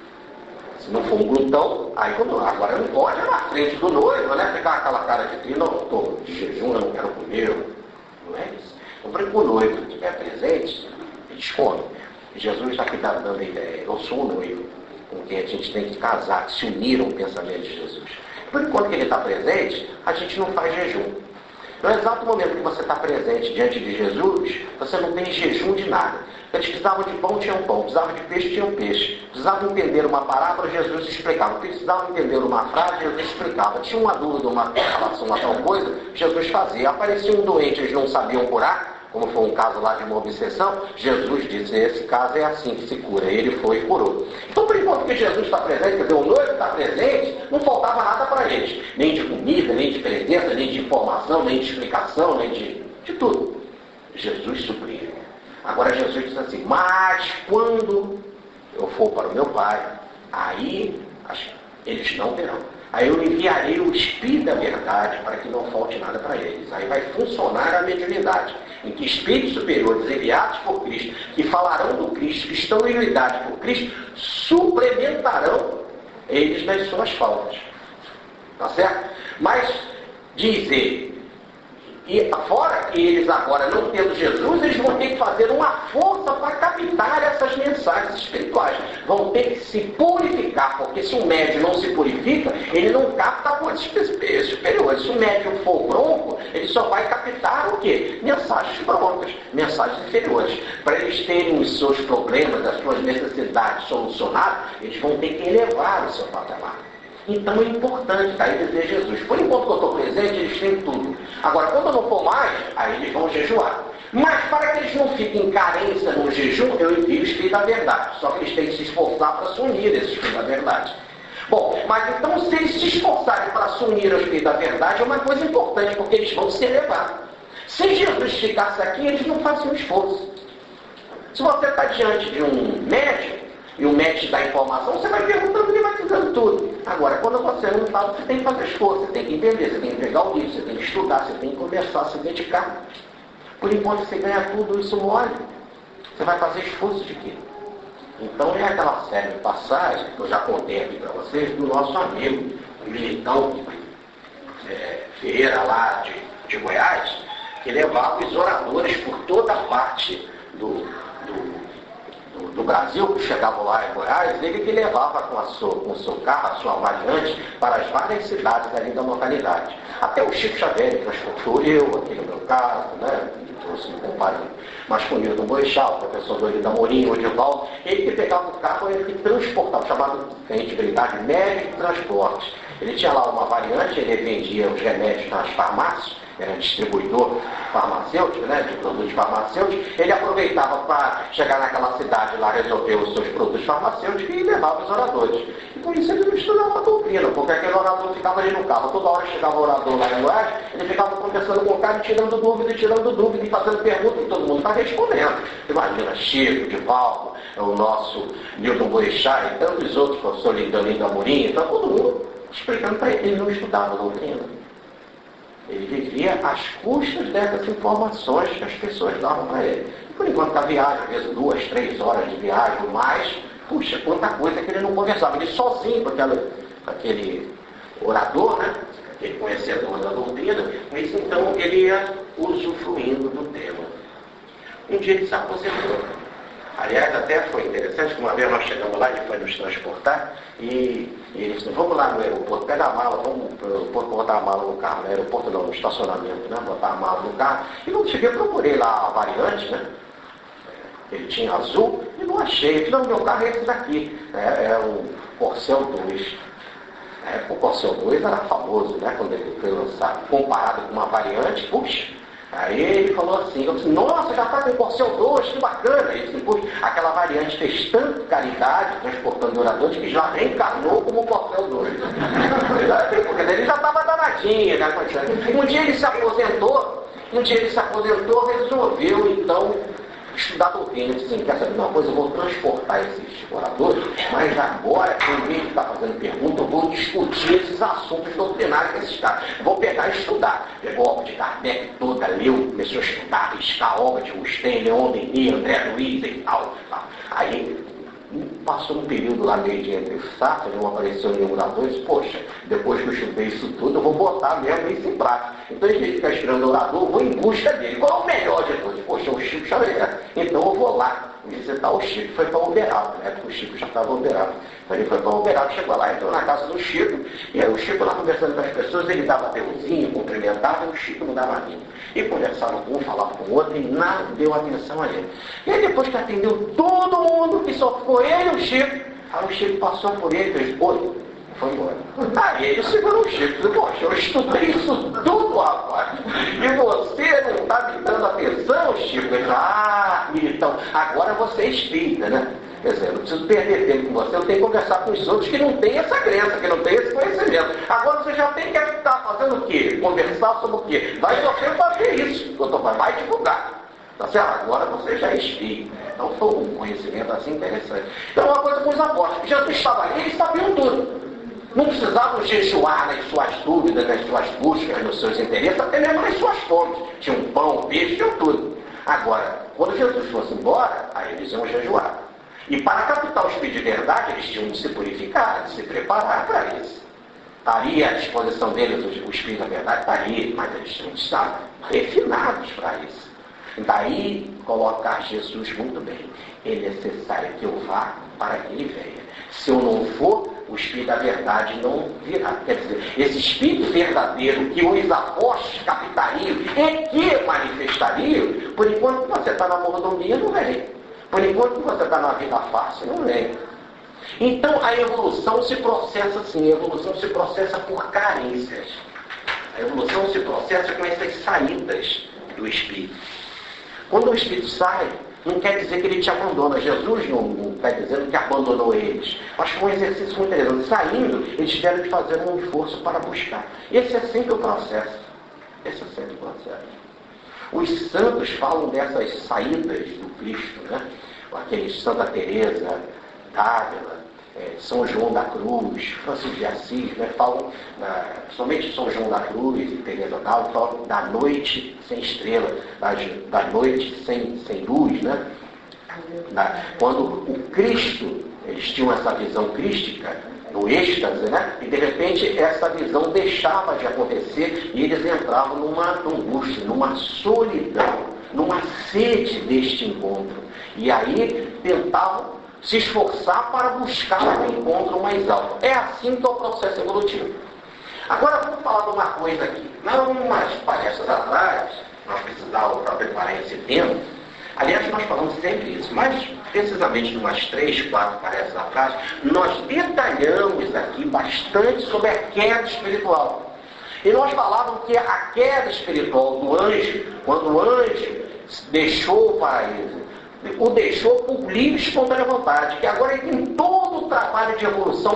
Se não for um glutão, aí quando agora não pode, é na frente do noivo, né? Ficar aquela cara de que não, estou de jejum, eu não quero comer. Não é isso. Então, para que o noivo estiver presente, eles comem. Jesus está aqui dando a ideia. Eu sou o noivo com quem a gente tem que casar, que se unir ao pensamento de Jesus. Por enquanto que ele está presente, a gente não faz jejum. No exato momento que você está presente diante de Jesus, você não tem jejum de nada. Eles precisavam de pão, tinham pão. Precisavam de peixe, tinham peixe. Precisavam entender uma parábola, Jesus explicava. Precisavam entender uma frase, Jesus explicava. Tinha uma dúvida, uma relação a tal coisa, Jesus fazia. Aparecia um doente, eles não sabiam curar, como foi um caso lá de uma obsessão, Jesus disse: esse caso é assim que se cura. Ele foi e curou. Então, por enquanto que Jesus está presente, quer dizer, o noivo está presente, não faltava nada para eles. Nem de comida, nem de presença, nem de informação, nem de explicação, nem de, de tudo. Jesus supria. Agora Jesus diz assim: mas quando eu for para o meu Pai, aí eles não terão. Aí eu enviarei o Espírito da verdade para que não falte nada para eles. Aí vai funcionar a mediunidade, em que espíritos superiores enviados por Cristo, que falarão do Cristo, que estão em unidade por Cristo, suplementarão eles nas suas faltas. Tá certo? Mas, diz ele, e fora que eles agora, não tendo Jesus, eles vão ter que fazer uma força para captar essas mensagens espirituais. Vão ter que se purificar, porque se um médium não se purifica, ele não capta coisas superiores. Se o médium for bronco, ele só vai captar o quê? Mensagens broncas, mensagens inferiores. Para eles terem os seus problemas, as suas necessidades solucionadas, eles vão ter que elevar o seu patamar. Então é importante, daí dizer Jesus: por enquanto que eu estou presente, eles têm tudo. Agora, quando eu não for mais, aí eles vão jejuar. Mas para que eles não fiquem em carência no jejum, eu envio o Espírito da verdade. Só que eles têm que se esforçar para se unir a esse Espírito da verdade. Bom, mas então se eles se esforçarem para se unir ao Espírito da verdade, é uma coisa importante, porque eles vão se elevar. Se Jesus ficasse aqui, eles não faziam esforço. Se você está diante de um médico, e o médico dá informação, você vai perguntando e ele vai dizendo tudo. Agora, quando você não está, você tem que fazer esforço, você tem que entender, você tem que pegar o livro, você tem que estudar, você tem que começar a se dedicar. Por enquanto você ganha tudo isso mole, você vai fazer esforço de quê? Então é aquela série de passagens que eu já contei aqui para vocês, do nosso amigo, o militão é, Ferreira lá de, de Goiás, que levava os oradores por toda a parte do, do do Brasil, que chegavam lá em Goiás, ele que levava com, a sua, com o seu carro, a sua variante, para as várias cidades ali da localidade. Até o Chico Xavier transportou eu, aqui no meu caso, né? Trouxe um compadre masculino do Boixá, o professor Dorida Amorim, o Edivaldo, ele que pegava o carro, ele que transportava, chamado, que a gente brincar de médico de transporte. Ele tinha lá uma variante, ele vendia os remédios nas farmácias, era distribuidor farmacêutico, né, de produtos farmacêuticos. Ele aproveitava para chegar naquela cidade lá, resolver os seus produtos farmacêuticos e levava os oradores. E por isso ele não estudava a doutrina. doutrina, porque aquele orador ficava ali no carro, toda hora chegava o orador lá em Goiás, ele ficava conversando com o cara, tirando dúvida, tirando dúvida, e fazendo pergunta, e todo mundo está respondendo. Imagina, Chico, Divaldo, o nosso Newton Boechat e tantos outros, o professor Lindolinho Amorim, então todo mundo explicando para ele, ele não estudava doutrina. Ele vivia às custas dessas informações que as pessoas davam para ele. E por enquanto da viagem, às vezes duas, três horas de viagem ou mais, puxa, quanta coisa que ele não conversava. Ele sozinho com, aquela, com aquele orador, né? Aquele conhecedor da doutrina, mas então ele ia usufruindo do tema. Um dia ele se aposentou. Aliás, até foi interessante que uma vez nós chegamos lá, ele foi nos transportar, e, e ele disse, vamos lá no aeroporto, pegar a mala, vamos para o aeroporto botar a mala no carro, no aeroporto não, no estacionamento, né? Botar a mala no carro. E quando cheguei, eu procurei lá a variante, né? Ele tinha azul, e não achei. Eu falei, não, meu carro é esse daqui. É, é o Corcel dois. É, o Corcel dois era famoso, né? Quando ele foi lançado, comparado com uma variante, puxa. Aí ele falou assim, eu disse, nossa, já está com o Corcel dois, que bacana. Ele disse, puxa, aquela variante fez tanta caridade, transportando oradores, que já reencarnou como o Corcel dois. Porque ele já estava danadinho, né? Um dia ele se aposentou, um dia ele se aposentou, resolveu, então, estudar doutrina. Ele disse assim, quer saber de uma coisa, eu vou transportar esses oradores, mas agora, em vez de estar fazendo pergunta, eu vou discutir esses assuntos doutrinários com esses caras. Eu vou pegar e estudar. Pegou a obra de Kardec toda, leu, começou a estudar, riscar a obra de Rustem, Leon Denis, André Luiz e tal. Tá. Aí, passou um período lá meio de entre safra, não apareceu nenhum orador, e disse, poxa, depois que eu estudei isso tudo, eu vou botar mesmo isso em prática. Então, em vez de ficar esperando o orador, eu vou em busca dele. Qual é o melhor de todos? Poxa, o Chico Xavier. Então, eu vou lá visitar o Chico. Foi para Uberaba, né? Porque o Chico já estava Uberaba. Então, ele foi para Uberaba, chegou lá, entrou na casa do Chico, e aí o Chico lá conversando com as pessoas, ele dava atençãozinho, cumprimentava, e o Chico não dava nada. E conversava com um, falava com o outro, e nada deu atenção a ele. E aí, depois que atendeu todo mundo, que só ficou ele e o Chico, aí o Chico passou por ele e fez, oi, foi embora. Aí ele segurou o Chico e disse, poxa, eu estudei isso tudo, rapaz. E você não está me dando atenção, Chico? Ele disse, ah, então, agora você é espírita, né? Quer dizer, eu não preciso perder tempo com você, eu tenho que conversar com os outros que não têm essa crença, que não têm esse conhecimento. Agora você já tem que estar fazendo o quê? Conversar sobre o quê? Vai você fazer isso, doutor, vai divulgar. Tá certo? Agora você já é espírita. Então foi um conhecimento assim interessante. Então uma coisa com os apóstolos. Jesus estava ali, eles sabiam tudo. Não precisavam jejuar nas suas dúvidas, nas suas buscas, nos seus interesses, até mesmo nas suas fontes. Tinham pão, peixe, tinham tudo. Agora, quando Jesus fosse embora, aí eles iam jejuar. E para captar o espírito de verdade, eles tinham de se purificar, de se preparar para isso. Estaria à disposição deles o espírito da verdade? Estaria, mas eles tinham de estar refinados para isso. Daí colocar Jesus muito bem. É necessário que eu vá para que ele venha. Se eu não for, o Espírito da verdade não virá. Quer dizer, esse Espírito verdadeiro que os apóstolos captariam e que manifestariam, por enquanto você está na mordomia, não vem. Por enquanto você está na vida fácil, não vem. Então a evolução se processa assim, a evolução se processa por carências. A evolução se processa com essas saídas do Espírito. Quando o Espírito sai, não quer dizer que ele te abandona. Jesus não, não está dizendo que abandonou eles. Acho que foi um exercício muito interessante. Saindo, eles tiveram de fazer um esforço para buscar. Esse é sempre o processo. Esse é sempre o processo. Os santos falam dessas saídas do Cristo, né? Aqueles Santa Teresa d'Ávila, é, São João da Cruz, Francisco de Assis, né? Falam, ah, somente São João da Cruz e Teresa d'Ávila, falam da noite sem estrela, da, da noite sem, sem luz, né? Da, quando o Cristo, eles tinham essa visão crística, no êxtase, né? E de repente essa visão deixava de acontecer e eles entravam numa angústia, numa solidão, numa sede deste encontro. E aí tentavam se esforçar para buscar um encontro mais alto. É assim que é o processo evolutivo. Agora vamos falar de uma coisa aqui. Não umas palestras atrás, nós precisávamos para preparar esse tempo. Aliás, nós falamos sempre isso, mas precisamente em umas três, quatro palestras atrás, nós detalhamos aqui bastante sobre a queda espiritual. E nós falávamos que a queda espiritual do anjo, quando o anjo deixou o paraíso, o deixou por livre e espontânea vontade, que agora ele tem todo o trabalho de evolução para voltar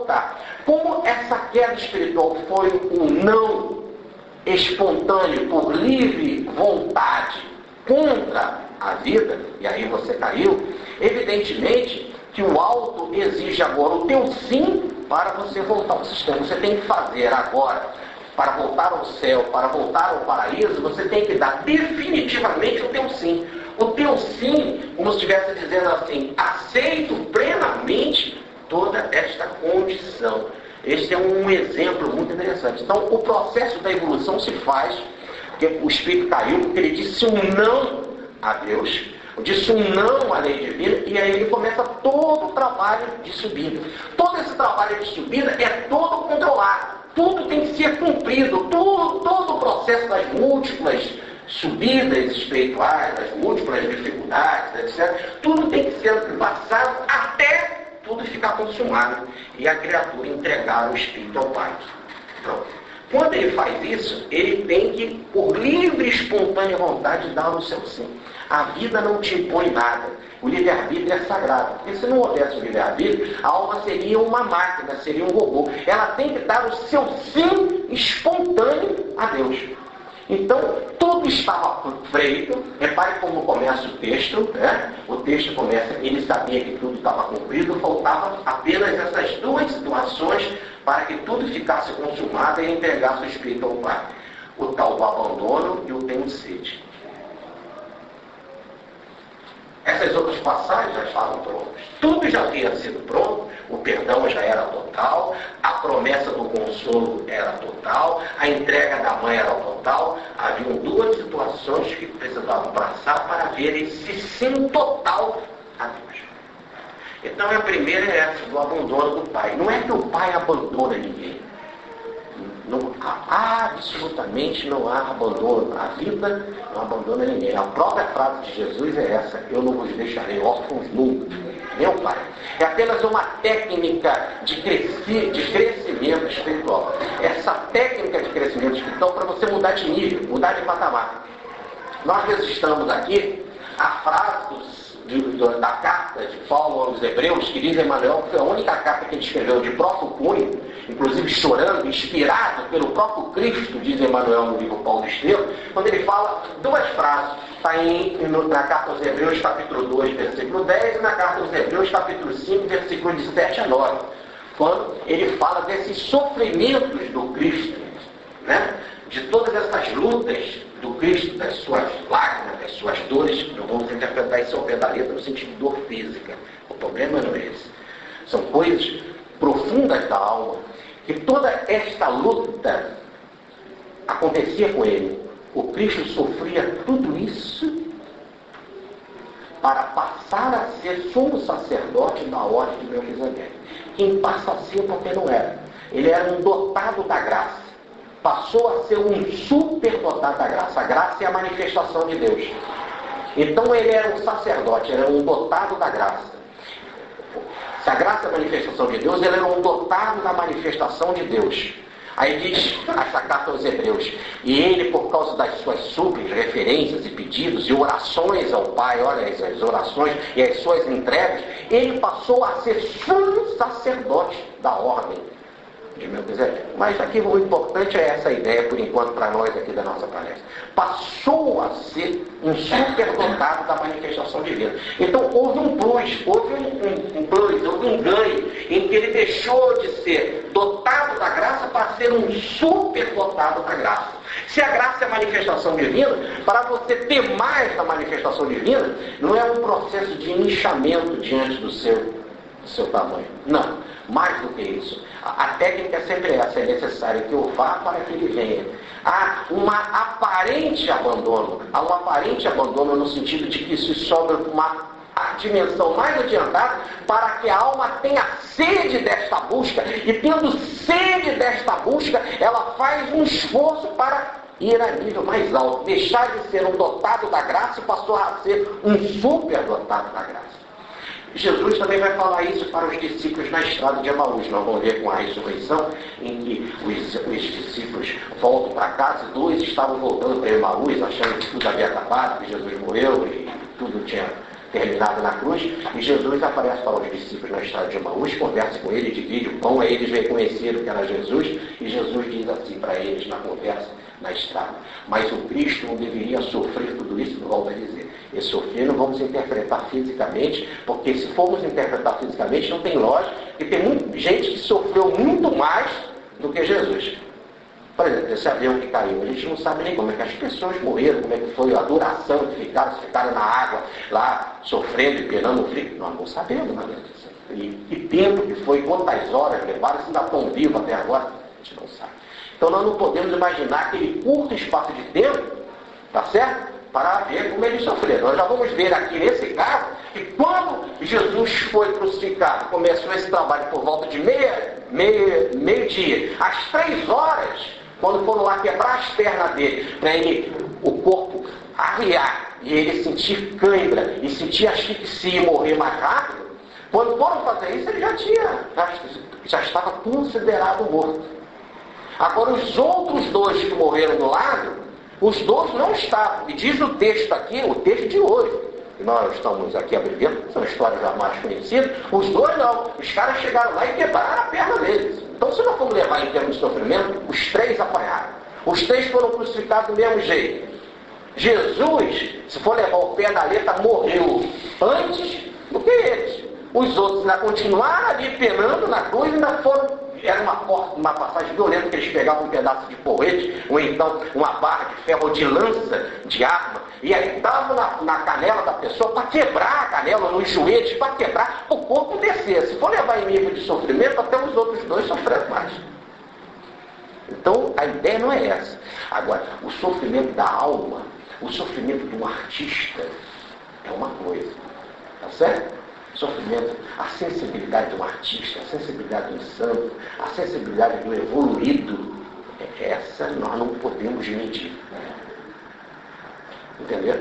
voltar. Como essa queda espiritual foi um não espontâneo, por livre vontade, contra a vida, e aí você caiu, evidentemente que o alto exige agora o teu sim para você voltar ao sistema. Você tem que fazer agora, para voltar ao céu, para voltar ao paraíso, você tem que dar definitivamente o teu sim. O teu sim, como se estivesse dizendo assim, aceito plenamente toda esta condição. Este é um exemplo muito interessante. Então, o processo da evolução se faz, porque o espírito caiu, porque ele disse um não a Deus, disse um não à lei divina, e aí ele começa todo o trabalho de subida. Todo esse trabalho de subida é todo controlado. Tudo tem que ser cumprido. Tudo, todo o processo das múltiplas subidas espirituais, das múltiplas dificuldades, etcétera, tudo tem que ser passado até tudo ficar consumado e a criatura entregar o espírito ao Pai. Pronto. Quando ele faz isso, ele tem que, por livre e espontânea vontade, dar o seu sim. A vida não te impõe nada. O livre-arbítrio é sagrado. Porque se não houvesse o livre-arbítrio, a alma seria uma máquina, seria um robô. Ela tem que dar o seu sim espontâneo a Deus. Então, tudo estava feito. Repare como começa o texto, né? O texto começa, ele sabia que tudo estava cumprido, faltavam apenas essas duas situações para que tudo ficasse consumado e entregasse o Espírito ao Pai. O tal do abandono e o tenho sede. Essas outras passagens já estavam prontas. Tudo já havia sido pronto, o perdão já era total, a promessa do consolo era total, a entrega da mãe era total. Haviam duas situações que precisavam passar para ver esse sim total a Deus. Então a primeira é essa, do abandono do pai. Não é que o pai abandona ninguém. Não, absolutamente não há abandono. A vida não abandona ninguém. A própria frase de Jesus é essa: eu não vos deixarei órfãos nunca. Meu Pai. É apenas uma técnica de, crescer, de crescimento espiritual. Essa técnica de crescimento espiritual para você mudar de nível, mudar de patamar. Nós registramos aqui a frase dos De, da carta de Paulo aos Hebreus, que diz Emmanuel, que foi a única carta que ele escreveu de próprio punho, inclusive chorando, inspirado pelo próprio Cristo, diz Emmanuel no livro Paulo Estevam, quando ele fala duas frases. Está na carta aos Hebreus, capítulo dois, versículo dez, e na carta aos Hebreus, capítulo cinco, versículos de sete a nove, quando ele fala desses sofrimentos do Cristo, né? De todas essas lutas do Cristo, das suas lágrimas, das suas dores. Não vamos interpretar isso ao pé da letra no sentido de dor física. O problema não é esse. São coisas profundas da alma, que toda esta luta acontecia com ele. O Cristo sofria tudo isso para passar a ser sumo sacerdote da ordem de Melquisedeque. Quem passa a ser porque não era. Ele era um dotado da graça. Passou a ser um superdotado da graça. A graça é a manifestação de Deus. Então ele era um sacerdote, era um dotado da graça. Se a graça é a manifestação de Deus, ele era um dotado da manifestação de Deus. Aí diz essa carta aos Hebreus: e ele, por causa das suas súplicas, referências e pedidos e orações ao Pai, olha as orações e as suas entregas, ele passou a ser sumo sacerdote da ordem de Melquisedeque. Mas aqui o importante é essa ideia, por enquanto, para nós aqui da nossa palestra. Passou a ser um superdotado da manifestação divina. Então houve um plus, houve um, um, um plus, houve um ganho, em que ele deixou de ser dotado da graça para ser um superdotado da graça. Se a graça é a manifestação divina, para você ter mais da manifestação divina, não é um processo de inchamento diante do seu, do seu tamanho. Não. Mais do que isso. A, a técnica é sempre essa. É necessário que eu vá para que ele venha. Há uma aparente abandono. Há um aparente abandono no sentido de que se sobra uma a dimensão mais adiantada para que a alma tenha sede desta busca. E tendo sede desta busca, ela faz um esforço para ir a nível mais alto. Deixar de ser um dotado da graça e passou a ser um superdotado da graça. Jesus também vai falar isso para os discípulos na estrada de Emaús. Nós vamos ver com a ressurreição, em que os, os discípulos voltam para casa, e dois estavam voltando para Emaús, achando que tudo havia acabado, que Jesus morreu e tudo tinha terminado na cruz, e Jesus aparece para os discípulos na estrada de Emaús, conversa com ele, divide o pão, aí eles reconheceram que era Jesus, e Jesus diz assim para eles na conversa, na estrada: mas o Cristo não deveria sofrer tudo isso, não volta a dizer. E sofrer não vamos interpretar fisicamente, porque se formos interpretar fisicamente, não tem lógica, porque tem muita gente que sofreu muito mais do que Jesus. Por exemplo, esse avião que caiu, a gente não sabe nem como é que as pessoas morreram, como é que foi a duração que ficaram, se ficaram na água, lá, sofrendo e penando o frio. Nós não sabemos, não é? E que tempo que foi, quantas horas levaram, se ainda estão vivos até agora, a gente não sabe. Então nós não podemos imaginar aquele curto espaço de tempo, tá certo? Para ver como eles sofreram. Nós já vamos ver aqui nesse caso, que quando Jesus foi crucificado, começou esse trabalho por volta de meia, meia, meio-dia, às três horas, quando foram lá quebrar as pernas dele, para ele, o corpo arriar, e ele sentir cãibra, e sentir asfixia e morrer mais rápido, quando foram fazer isso, ele já tinha, já, já estava considerado morto. Agora, os outros dois que morreram do lado, os dois não estavam. E diz o texto aqui, o texto de hoje, que nós estamos aqui abreviando, são histórias já mais conhecidas, os dois não. Os caras chegaram lá e quebraram a perna deles. Então, se nós formos levar em termos de sofrimento, os três apanharam. Os três foram crucificados do mesmo jeito. Jesus, se for levar o pé da letra, morreu antes do que eles. Os outros ainda continuaram ali penando na cruz, ainda foram. Era uma, porta, uma passagem violenta, que eles pegavam um pedaço de porrete, ou então uma barra de ferro ou de lança de arma, e aí davam na, na canela da pessoa para quebrar a canela, nos joelhos, para quebrar, o corpo descer. Se for levar em nível de sofrimento, até os outros dois sofreram mais. Então, a ideia não é essa. Agora, o sofrimento da alma, o sofrimento do artista, é uma coisa. Tá certo? Sofrimento, a sensibilidade do artista, a sensibilidade do santo, a sensibilidade do evoluído, essa nós não podemos medir. Entendeu?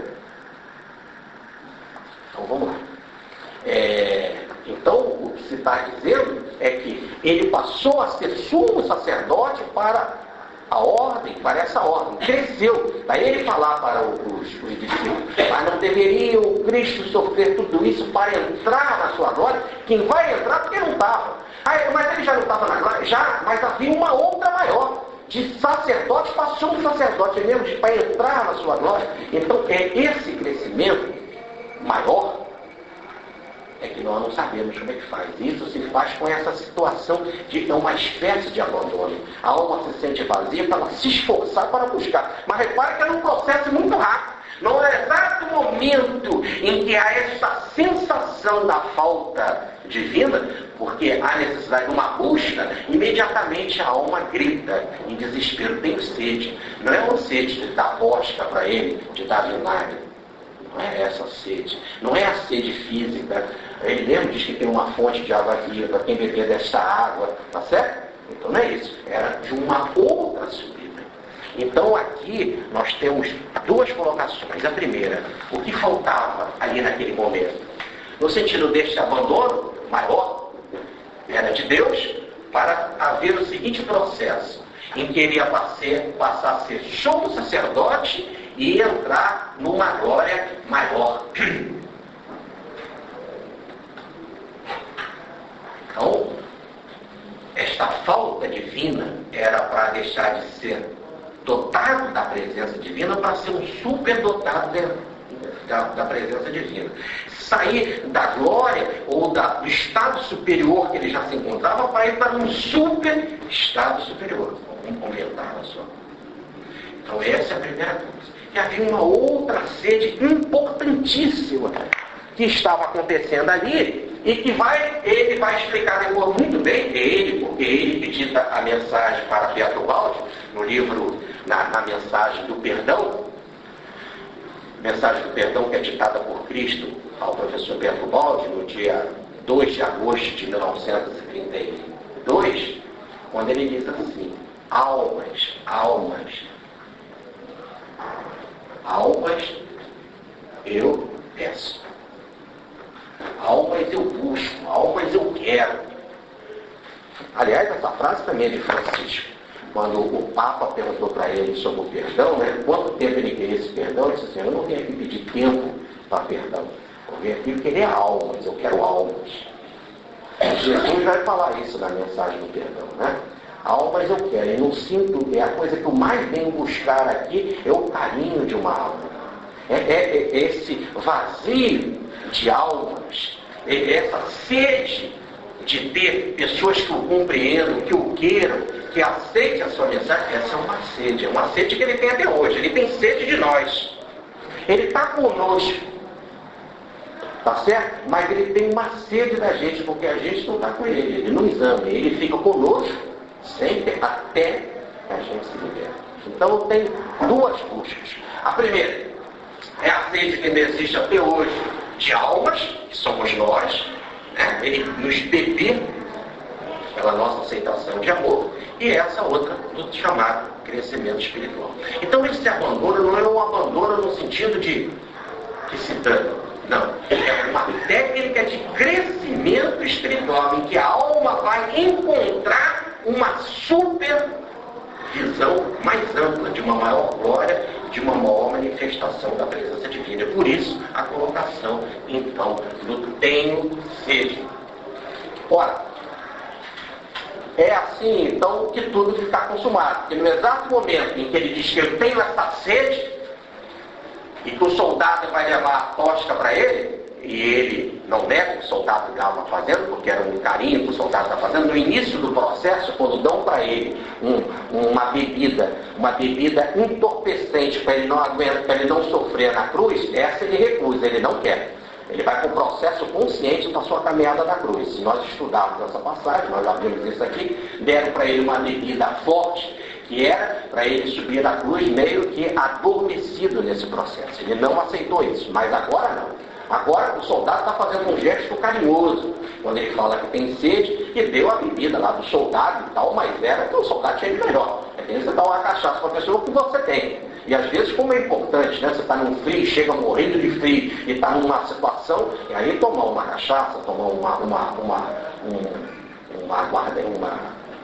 Então vamos lá. É, então, o que se está dizendo é que ele passou a ser sumo sacerdote para a ordem, para essa ordem, cresceu. Daí ele falar para os, os discípulos: mas não deveria o Cristo sofrer tudo isso para entrar na sua glória? Quem vai entrar porque não estava. Ah, mas ele já não estava na glória? Já, mas havia uma outra maior. De sacerdote passou um sacerdote mesmo, para entrar na sua glória. Então é esse crescimento maior é que nós não sabemos como é que faz. Isso se faz com essa situação de uma espécie de abandono. A alma se sente vazia para ela se esforçar para buscar. Mas repare que é um processo muito rápido. No exato momento em que há essa sensação da falta divina, porque há necessidade de uma busca, imediatamente a alma grita em desespero: tenho sede. Não é uma sede de dar vodka para ele, de dar vinagre. Não é essa sede. Não é a sede física. Ele mesmo diz que tem uma fonte de água viva, quem beber desta água, tá certo? Então não é isso. Era de uma outra subida. Então aqui nós temos duas colocações. A primeira, o que faltava ali naquele momento? No sentido deste abandono maior, era de Deus, para haver o seguinte processo, em que ele ia passar a ser sumo sacerdote e entrar numa glória maior. Então, esta falta divina era para deixar de ser dotado da presença divina para ser um superdotado da, da presença divina. Sair da glória ou da, do estado superior que ele já se encontrava para ir para um super estado superior. Vamos comentar na sua. Então essa é a primeira coisa. E havia uma outra sede importantíssima que estava acontecendo ali e que vai, ele vai explicar depois muito bem, ele, porque ele que dita a mensagem para Pietro Baldi, no livro, na, na mensagem do perdão, mensagem do perdão que é ditada por Cristo ao professor Pietro Baldi, no dia dois de agosto de mil novecentos e trinta e dois, quando ele diz assim: almas, almas, almas eu peço. Almas eu busco, almas eu quero. Aliás, essa frase também é de Francisco. Quando o Papa perguntou para ele sobre o perdão, né, quanto tempo ele queria esse perdão, ele disse assim: eu não tenho que pedir tempo para perdão. Eu vim aqui querer almas, eu quero almas. Jesus vai falar isso na mensagem do perdão, né? Almas eu quero, eu não sinto, é a coisa que eu mais venho buscar aqui, é o carinho de uma alma. É, é, é esse vazio de almas, é essa sede de ter pessoas que o compreendam, que o queiram, que aceitem a sua mensagem. Essa é uma sede, é uma sede que ele tem até hoje. Ele tem sede de nós. Ele está conosco, tá certo? Mas ele tem uma sede da gente, porque a gente não está com ele, ele nos ama, ele fica conosco sempre até que a gente se liberte. Então tem duas buscas. A primeira é a sede que ainda existe até hoje de almas, que somos nós, né? Ele nos beber pela nossa aceitação de amor, e essa outra do chamado crescimento espiritual. Então esse abandono não é um abandono no sentido de que se dane, não. É uma técnica de crescimento espiritual, em que a alma vai encontrar uma super visão mais ampla, de uma maior glória, de uma maior manifestação da presença divina. Por isso, a colocação, então, do tenho sede. Ora, é assim, então, que tudo está consumado. Porque no exato momento em que ele diz que eu tenho essa sede, e que o soldado vai levar a tosca para ele, e ele não nega o que o soldado estava fazendo, porque era um carinho que o soldado estava fazendo. No início do processo, quando dão para ele um, uma bebida, uma bebida entorpecente para ele não aguentar, para ele não sofrer na cruz, essa ele recusa, ele não quer. Ele vai com o processo consciente da sua caminhada na cruz. Se nós estudarmos essa passagem, nós já vimos isso aqui, deram para ele uma bebida forte, que era para ele subir na cruz meio que adormecido nesse processo. Ele não aceitou isso, mas agora não. Agora o soldado está fazendo um gesto carinhoso, quando ele fala que tem sede, e deu a bebida lá do soldado e tal, mas era que o soldado tinha de melhor. É que você dá uma cachaça para a pessoa que você tem. E às vezes, como é importante, né? Você está num frio, chega morrendo de frio, e está numa situação, e aí tomar uma cachaça, tomar uma, uma, uma, um, uma guarda, uma,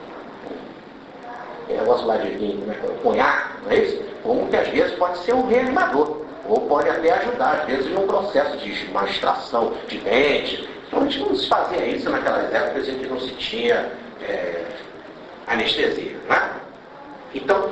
um negócio lá de vinho, como é que é? Conhaque, não é isso? Como que às vezes pode ser um reanimador. Ou pode até ajudar, às vezes, num processo de uma extração de dente. Então, a gente não se fazia isso naquelas épocas em que não se tinha é, anestesia, né? Então,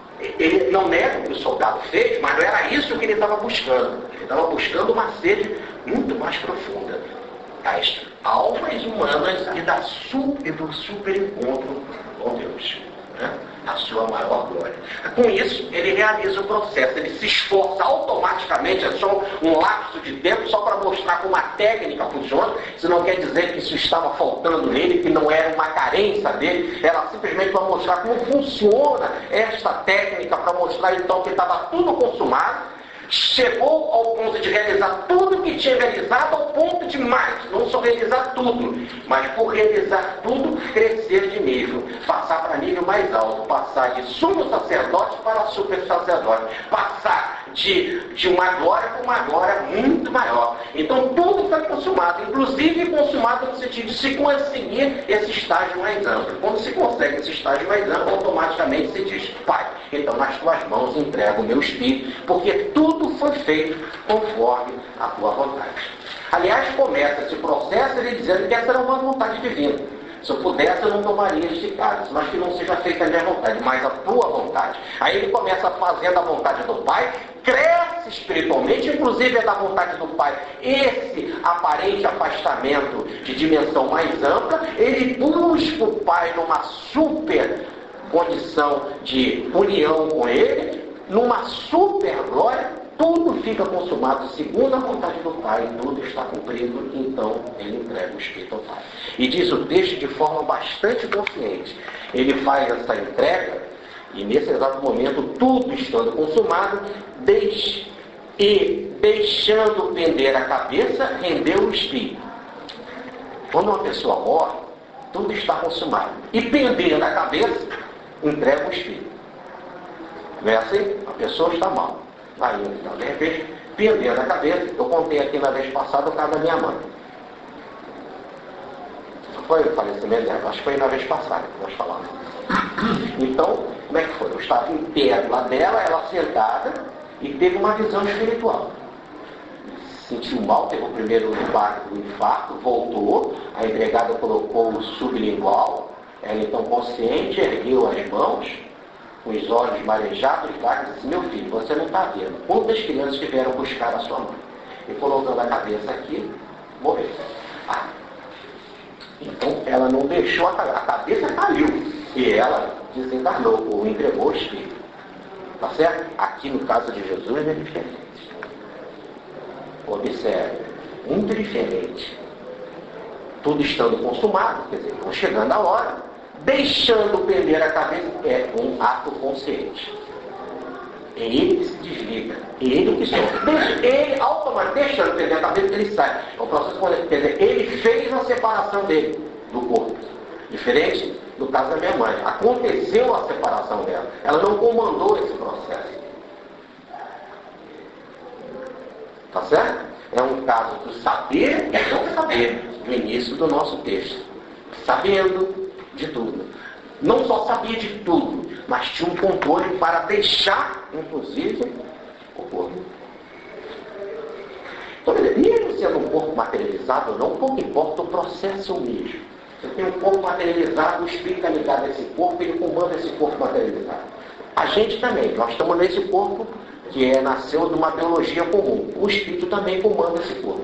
ele não nega o que o soldado fez, mas não era isso que ele estava buscando. Ele estava buscando uma sede muito mais profunda. Das almas humanas e, da super, e do super encontro com Deus, né? A sua maior glória. Com isso, ele realiza o processo, ele se esforça automaticamente, é só um lapso de tempo, só para mostrar como a técnica funciona. Isso não quer dizer que isso estava faltando nele, que não era uma carência dele, era simplesmente para mostrar como funciona esta técnica, para mostrar então que estava tudo consumado. Chegou ao ponto de realizar tudo que tinha realizado, ao ponto de mais, não só realizar tudo, mas por realizar tudo, crescer de nível, passar para nível mais alto, passar de sumo sacerdote para super sacerdote, passar de, de uma glória para uma glória muito maior. Então tudo foi consumado, inclusive consumado no sentido de se conseguir esse estágio mais amplo. Quando se consegue esse estágio mais amplo, automaticamente se diz: Pai, então nas tuas mãos entrego o meu espírito, porque tudo Tudo foi feito conforme a tua vontade. Aliás, começa esse processo ele dizendo que essa era uma vontade divina. Se eu pudesse, eu não tomaria este cálice, mas que não seja feita a minha vontade, mas a tua vontade. Aí ele começa fazendo a vontade do Pai, cresce espiritualmente, inclusive é da vontade do Pai. Esse aparente afastamento de dimensão mais ampla, ele busca o Pai numa super condição de união com ele, numa super glória. Tudo fica consumado segundo a vontade do Pai, tudo está cumprido, então ele entrega o Espírito ao Pai. E diz o texto de forma bastante consciente. Ele faz essa entrega, e nesse exato momento, tudo estando consumado, deixe, e deixando pender a cabeça, rendeu o Espírito. Quando uma pessoa morre, tudo está consumado. E pendendo a cabeça, entrega o Espírito. Não é assim? A pessoa está mal. Aí, então, de repente, pendendo a cabeça, eu contei aqui na vez passada o caso da minha mãe. Não foi o falecimento dela? Acho que foi na vez passada que nós falamos. Então, como é que foi? Eu estava em pé lá dela, ela sentada, e teve uma visão espiritual. sentiu mal, teve o primeiro infarto, voltou, a empregada colocou o sublingual, ela então consciente, ergueu as mãos, com os olhos marejados, e disse: meu filho, você não está vendo. Quantas crianças que vieram buscar a sua mãe? E colocando a cabeça aqui, morreu. Ah, então ela não deixou a cabeça, a cabeça caiu, e ela desencarnou, ou entregou o espírito. Tá certo? Aqui no caso de Jesus é diferente. Observe, muito diferente. Tudo estando consumado, quer dizer, estão chegando a hora, deixando pender a cabeça, é um ato consciente. É ele que se desliga, é ele que sofre. Deixa, ele, automaticamente, deixando pender a cabeça, ele sai. É um processo consciente, quer dizer, ele fez a separação dele do corpo. Diferente do caso da minha mãe. Aconteceu a separação dela. Ela não comandou esse processo. Tá certo? É um caso do saber e não saber, no início do nosso texto. Sabendo de tudo. Não só sabia de tudo, mas tinha um controle para deixar, inclusive, o corpo. Então, mesmo sendo um corpo materializado ou não, pouco importa, o processo é o mesmo. Você tem um corpo materializado, o espírito está ligado a esse corpo, ele comanda esse corpo materializado. A gente também, nós estamos nesse corpo que é, nasceu de uma biologia comum. O espírito também comanda esse corpo.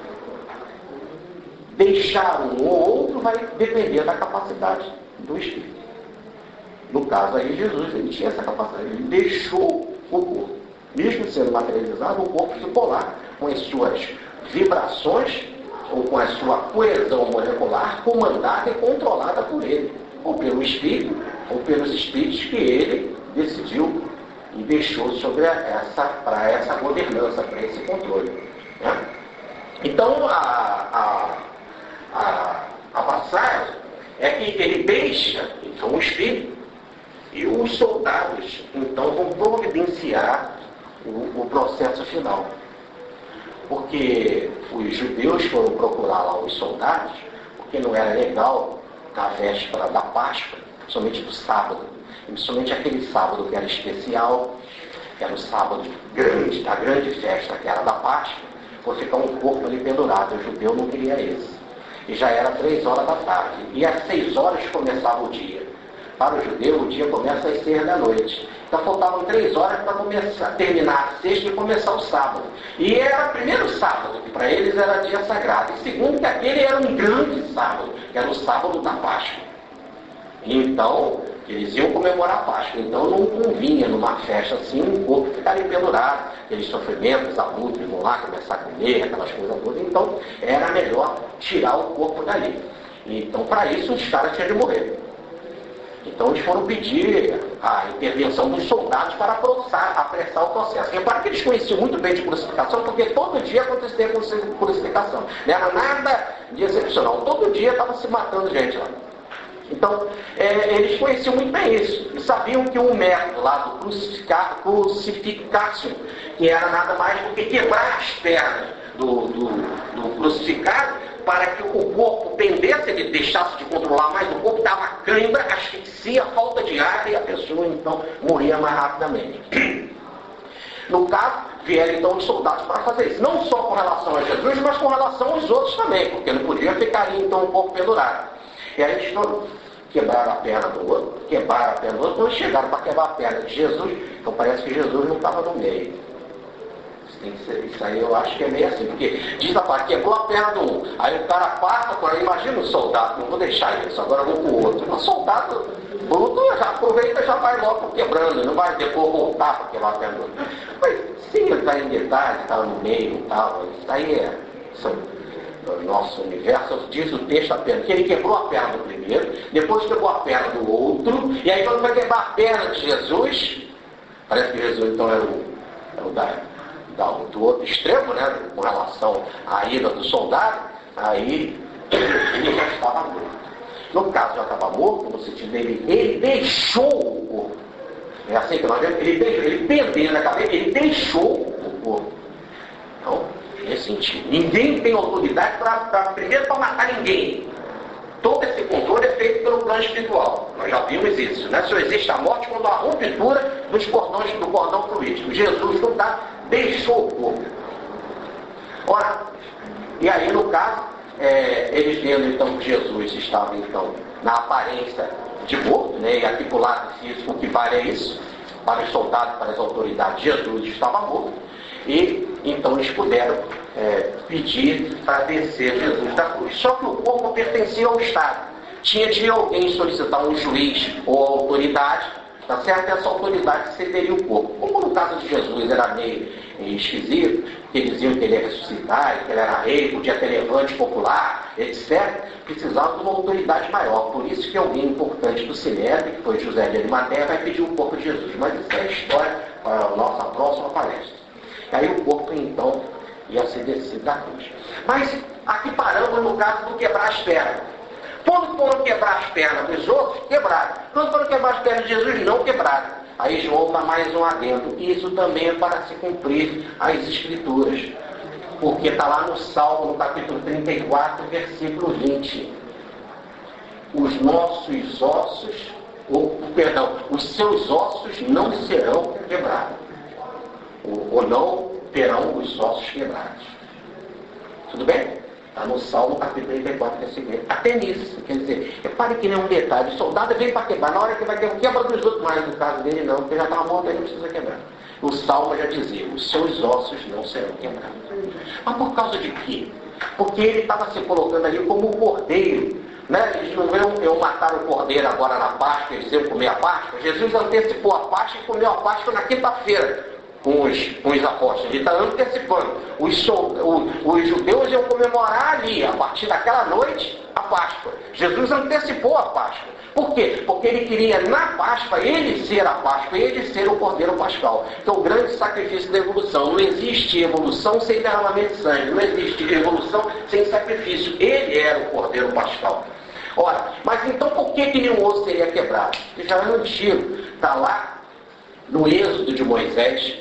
Deixar um ou outro vai depender da capacidade do espírito. No caso aí, Jesus, ele tinha essa capacidade. Ele deixou o corpo. Mesmo sendo materializado, o corpo ficou lá, com as suas vibrações, ou com a sua coesão molecular, comandada e controlada por ele. Ou pelo espírito, ou pelos espíritos que ele decidiu e deixou sobre essa, para essa governança, para esse controle. Né? Então, a, a, a, a passagem é que ele deixa, então, o espírito, e os soldados, então, vão providenciar o, o processo final. Porque os judeus foram procurar lá os soldados, porque não era legal, na véspera da Páscoa, somente do sábado, principalmente aquele sábado que era especial, que era o sábado grande, da grande festa, que era da Páscoa, por ficar um corpo ali pendurado. O judeu não queria esse. E já era três horas da tarde. E às seis horas começava o dia. Para o judeu, o dia começa às seis da noite. Então faltavam três horas para começar, terminar a sexta e começar o sábado. E era o primeiro sábado, que para eles era dia sagrado. E segundo, que aquele era um grande sábado, que era o sábado da Páscoa. Então, eles iam comemorar a Páscoa. Então não convinha numa festa assim um corpo ficar ali pendurado, aqueles sofrimentos, abutres, vão lá começar a comer, aquelas coisas todas. Então era melhor tirar o corpo dali. Então para isso os caras tinham de morrer. Então eles foram pedir a intervenção dos soldados para apressar, apressar o processo. Repara que eles conheciam muito bem de crucificação, porque todo dia acontecia crucificação. Não era nada de excepcional. Todo dia estava se matando gente lá. Então, é, eles conheciam muito bem isso. E sabiam que o método lá do crucificar, crucificação, que era nada mais do que quebrar as pernas do, do, do crucificado, para que o corpo pendesse, ele deixasse de controlar mais o corpo, dava cãibra, asfixia, falta de ar, e a pessoa então morria mais rapidamente. No caso, vieram então os soldados para fazer isso, não só com relação a Jesus, mas com relação aos outros também, porque não podia ficar ali então um pouco pendurado. E aí eles foram, quebraram a perna do outro, quebraram a perna do outro, quando chegaram para quebrar a perna de Jesus, então parece que Jesus não estava no meio. Isso aí eu acho que é meio assim, porque diz a parte, quebrou a perna do um, aí o cara passa por aí, imagina o soldado, não vou deixar isso, agora eu vou pro outro. O soldado bruto já aproveita e já vai logo quebrando, não vai depois voltar para quebrar a perna do outro. Mas sim, ele está em detalhe, está no meio e tal, isso aí é são, o nosso universo, diz o texto apenas, que ele quebrou a perna do primeiro, depois quebrou a perna do outro, e aí quando vai quebrar a perna de Jesus, parece que Jesus então era o, era o da... do outro extremo, né, com relação à ida do soldado, aí ele já estava morto. No caso, já estava morto, no sentido dele, ele deixou o corpo. É assim que nós vemos, ele, deixou, ele pendeu na cabeça, ele deixou o corpo. Então, nesse sentido, ninguém tem autoridade para, primeiro, para matar ninguém. Todo esse controle é feito pelo plano espiritual. Nós já vimos isso, né? Só existe a morte quando há ruptura dos cordões, do cordão fluídico. Jesus não dá, deixou o corpo. Ora, e aí no caso, é, eles vendo então que Jesus estava então na aparência de morto, né, e aqui para o lado físico, o que vale é isso, para os soldados, para as autoridades, Jesus estava morto, e então eles puderam é, pedir para descer Jesus da cruz. Só que o corpo pertencia ao Estado. Tinha de alguém solicitar um juiz ou autoridade, tá certo? Essa autoridade cederia o corpo. Como no caso de Jesus era meio esquisito, que eles diziam que ele ia ressuscitar, que ele era rei, podia ter levante popular, etcétera, precisava de uma autoridade maior. Por isso que alguém importante do Sinédrio, que foi José de Arimateia, vai pedir o corpo de Jesus. Mas isso é história para a nossa próxima palestra. E aí o corpo, então, ia ser descido da cruz. Mas aqui paramos no caso do quebrar as pernas. Quando foram quebrar as pernas dos outros, quebraram. Quando foram quebrar as pernas de Jesus, não quebraram. Aí João dá mais um adendo. Isso também é para se cumprir as Escrituras. Porque está lá no Salmo, no capítulo trinta e quatro, versículo vinte. Os nossos ossos, ou, perdão, os seus ossos não serão quebrados. Ou, ou não terão os ossos quebrados. Tudo bem? Está no Salmo, capítulo trinta e quatro, versículo vinte. Até nisso, quer dizer, repare que nem um detalhe. O soldado vem para quebrar, na hora que vai quebrar, quebra dos outros, mas no caso dele não, porque já está morto, ele não precisa quebrar. O Salmo já dizia, os seus ossos não serão quebrados. Mas por causa de quê? Porque ele estava se colocando ali como um cordeiro. Né? Eles não iam, iam matar o cordeiro agora na Páscoa, eles iam comer a Páscoa. Jesus antecipou a Páscoa e comeu a Páscoa na quinta-feira. Com os, com os apóstolos, ele está antecipando. Os, os, os judeus iam comemorar ali, a partir daquela noite, a Páscoa. Jesus antecipou a Páscoa. Por quê? Porque ele queria, na Páscoa, ele ser a Páscoa, ele ser o Cordeiro Pascal. Que é o grande sacrifício da evolução. Não existe evolução sem derramamento de sangue. Não existe evolução sem sacrifício. Ele era o Cordeiro Pascal. Ora, mas então por que, que nenhum osso seria quebrado? Porque já é antigo. Está lá no Êxodo de Moisés,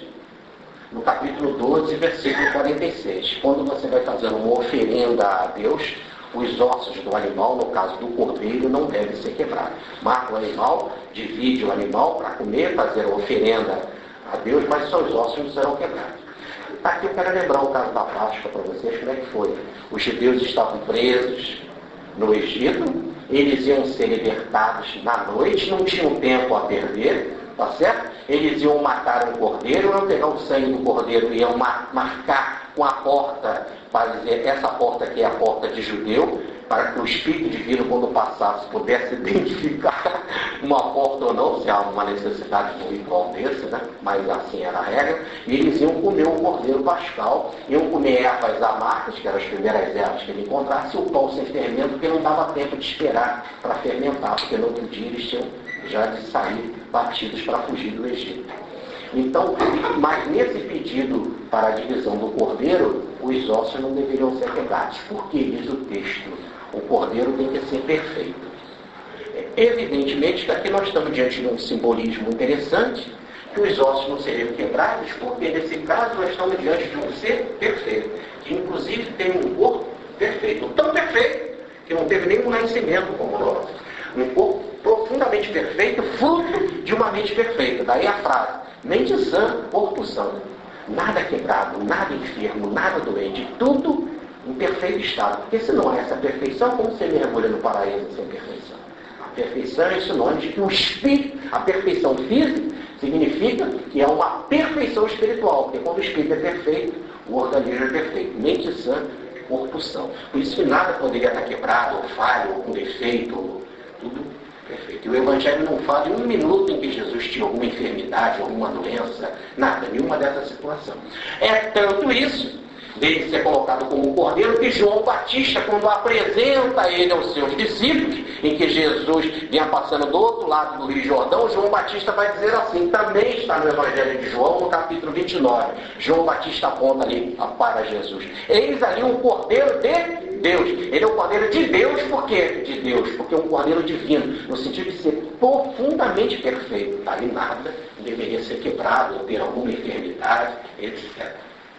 no capítulo doze, versículo quarenta e seis. Quando você vai fazer uma oferenda a Deus, os ossos do animal, no caso do cordeiro, não devem ser quebrados. Mata o animal, divide o animal para comer, fazer a oferenda a Deus, mas seus ossos não serão quebrados. Aqui eu quero lembrar o caso da Páscoa para vocês, como é que foi. Os judeus estavam presos no Egito, eles iam ser libertados na noite, não tinham tempo a perder, tá certo? Eles iam matar um cordeiro, iam pegar o sangue do cordeiro e iam marcar com a porta, para dizer, essa porta aqui é a porta de judeu, para que o Espírito Divino, quando passasse, pudesse identificar uma porta ou não, se há uma necessidade de um ritual desse, né? Mas assim era a regra. E eles iam comer o cordeiro pascal, iam comer ervas amargas, que eram as primeiras ervas que ele encontrasse, e o pão sem fermento, porque não dava tempo de esperar para fermentar, porque no outro dia eles tinham já de sair batidos para fugir do Egito. Então, mas nesse pedido para a divisão do cordeiro, os ossos não deveriam ser quebrados. Porque diz o texto, o cordeiro tem que ser perfeito. Evidentemente que aqui nós estamos diante de um simbolismo interessante, que os ossos não seriam quebrados, porque nesse caso nós estamos diante de um ser perfeito, que inclusive tem um corpo perfeito, tão perfeito que não teve nenhum nascimento como nós. Um corpo profundamente perfeito, fruto de uma mente perfeita. Daí a frase, mente sã, corpo sã. Nada quebrado, nada enfermo, nada doente, tudo em perfeito estado. Porque se não é essa perfeição, como você mergulha no paraíso sem perfeição? A perfeição é sinônimo de que o espírito, a perfeição física, significa que é uma perfeição espiritual. Porque quando o espírito é perfeito, o organismo é perfeito. Mente sã, corpo sã. Por isso que nada poderia estar quebrado, ou falho, ou com defeito, ou tudo perfeito. E o Evangelho não fala em um minuto em que Jesus tinha alguma enfermidade, alguma doença, nada, nenhuma dessa situação. É tanto isso, dele ser colocado como um cordeiro, que João Batista, quando apresenta ele aos seus discípulos, em que Jesus vinha passando do outro lado do Rio Jordão, João Batista vai dizer assim, também está no Evangelho de João, no capítulo vinte e nove. João Batista aponta ali para Jesus. Eis ali um cordeiro de Deus. Ele é o cordeiro de Deus, por quê? De Deus, porque é um cordeiro divino, no sentido de ser profundamente perfeito. Ali nada deveria ser quebrado, ou ter alguma enfermidade, etcétera.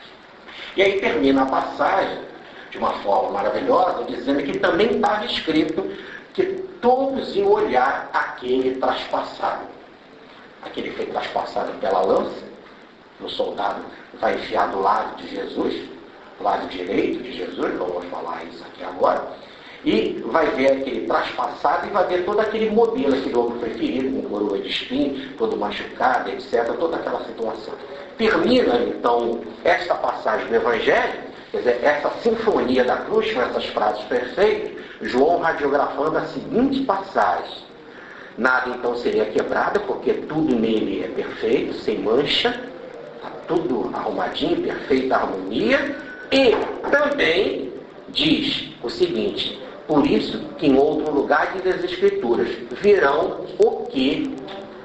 E aí termina a passagem, de uma forma maravilhosa, dizendo que também estava escrito que todos iam olhar aquele traspassado. Aquele que foi traspassado pela lança, o soldado vai enfiar do lado de Jesus, lado direito de Jesus, vamos falar isso aqui agora, e vai ver aquele traspassado e vai ver todo aquele modelo, aquele outro foi ferido, com coroa de espinho, todo machucado, etcétera, toda aquela situação. Termina, então, esta passagem do Evangelho, quer dizer, essa sinfonia da cruz, com essas frases perfeitas, João radiografando a seguinte passagem. Nada, então, seria quebrado, porque tudo nele é perfeito, sem mancha, está tudo arrumadinho, perfeita harmonia, e também diz o seguinte: por isso que em outro lugar diz as Escrituras, verão o que,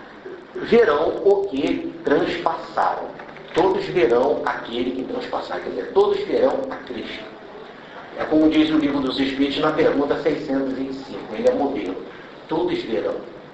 verão o que transpassaram. Todos verão aquele que transpassaram, quer dizer, todos verão a Cristo. É como diz o Livro dos Espíritos na pergunta seiscentos e cinco, ele é modelo. Todos verão.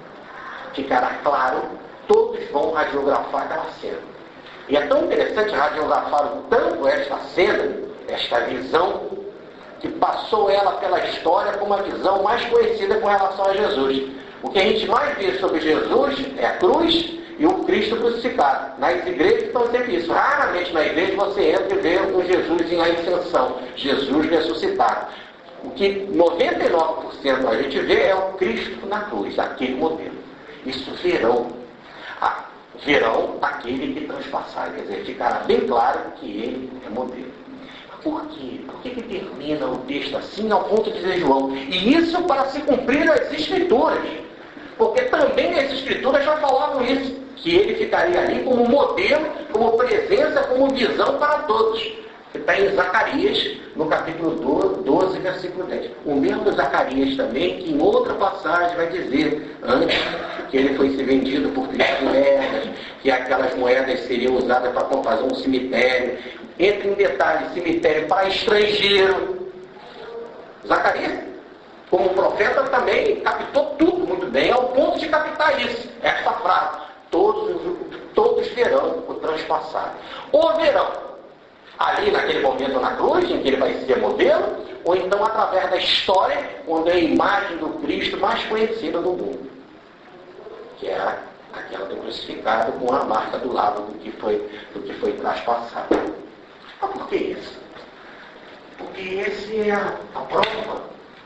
Ficará claro, todos vão radiografar aquela cena. E é tão interessante radiografar tanto esta cena, esta visão, que passou ela pela história como a visão mais conhecida com relação a Jesus. O que a gente mais vê sobre Jesus é a cruz e o Cristo crucificado. Nas igrejas estão sempre isso. Raramente na igreja você entra e vê um Jesus em ascensão, Jesus ressuscitado. O que noventa e nove por cento a gente vê é o Cristo na cruz, aquele modelo. Isso verão. Ah, verão aquele que transpassar, quer dizer, ficará bem claro que ele é modelo. Por quê? Por que, que termina o texto assim ao ponto de dizer João? E isso para se cumprir as Escrituras. Porque também as Escrituras já falavam isso, que ele ficaria ali como modelo, como presença, como visão para todos. Está em Zacarias, no capítulo doze, versículo dez. O mesmo Zacarias também, que em outra passagem vai dizer, antes que ele fosse vendido por trinta moedas, que aquelas moedas seriam usadas para fazer um cemitério. Entra em detalhe, cemitério para estrangeiro. Zacarias, como profeta, também captou tudo muito bem, ao ponto de captar isso, essa frase. Todos, todos verão o transpassado. Ou verão ali naquele momento na cruz, em que ele vai ser modelo, ou então através da história, onde é a imagem do Cristo mais conhecida do mundo, que é aquela do crucificado com a marca do lado do que foi, do que foi traspassado. Mas por que isso? Porque esse é a, a prova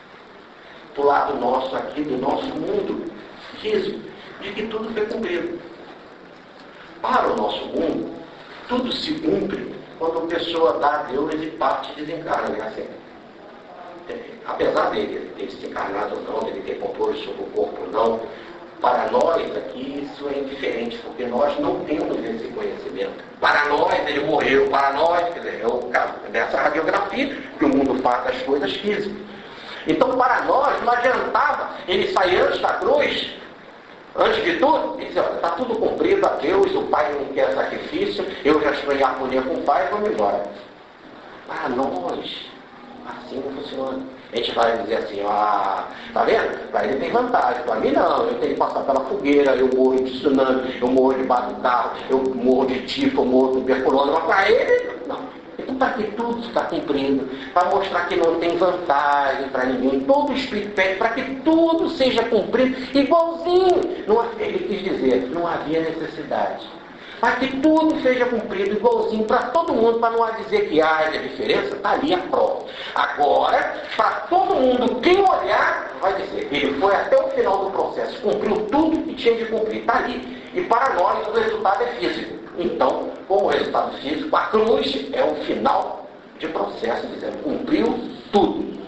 do lado nosso aqui, do nosso mundo físico, de que tudo foi cumprido. Para o nosso mundo, tudo se cumpre quando a pessoa dá a Deus e parte e desencarna, né? Assim, apesar dele ter se encarnado ou não, dele ter composto sobre o corpo ou não, para nós aqui isso é indiferente, porque nós não temos esse conhecimento. Para nós ele morreu, para nós, quer dizer, é o caso dessa radiografia que o mundo faz das coisas físicas. Então para nós não adiantava ele sair antes da cruz, antes de tudo, ele dizia, olha, está tudo cumprido, a Deus, o Pai não quer sacrifício, eu já estou em harmonia com o Pai, vamos embora. Para nós, assim não funciona. A gente vai dizer assim, ah, tá vendo? Para ele tem vantagem, para mim não, eu tenho que passar pela fogueira, eu morro de tsunami, eu morro debaixo do carro, eu morro de tifo, eu morro de tuberculose, mas para ele, não. Então para que tudo está cumprido, para mostrar que não tem vantagem para ninguém, todo o Espírito pede para que tudo seja cumprido igualzinho. Não, ele quis dizer, não havia necessidade. Para que tudo seja cumprido igualzinho para todo mundo, para não dizer que haja diferença, está ali a prova. Agora, para todo mundo, quem olhar, vai dizer, ele foi até o final do processo, cumpriu tudo que tinha de cumprir, está ali. E para nós o resultado é físico. Então, como resultado físico, a cruz é o final de processo, dizendo, cumpriu tudo.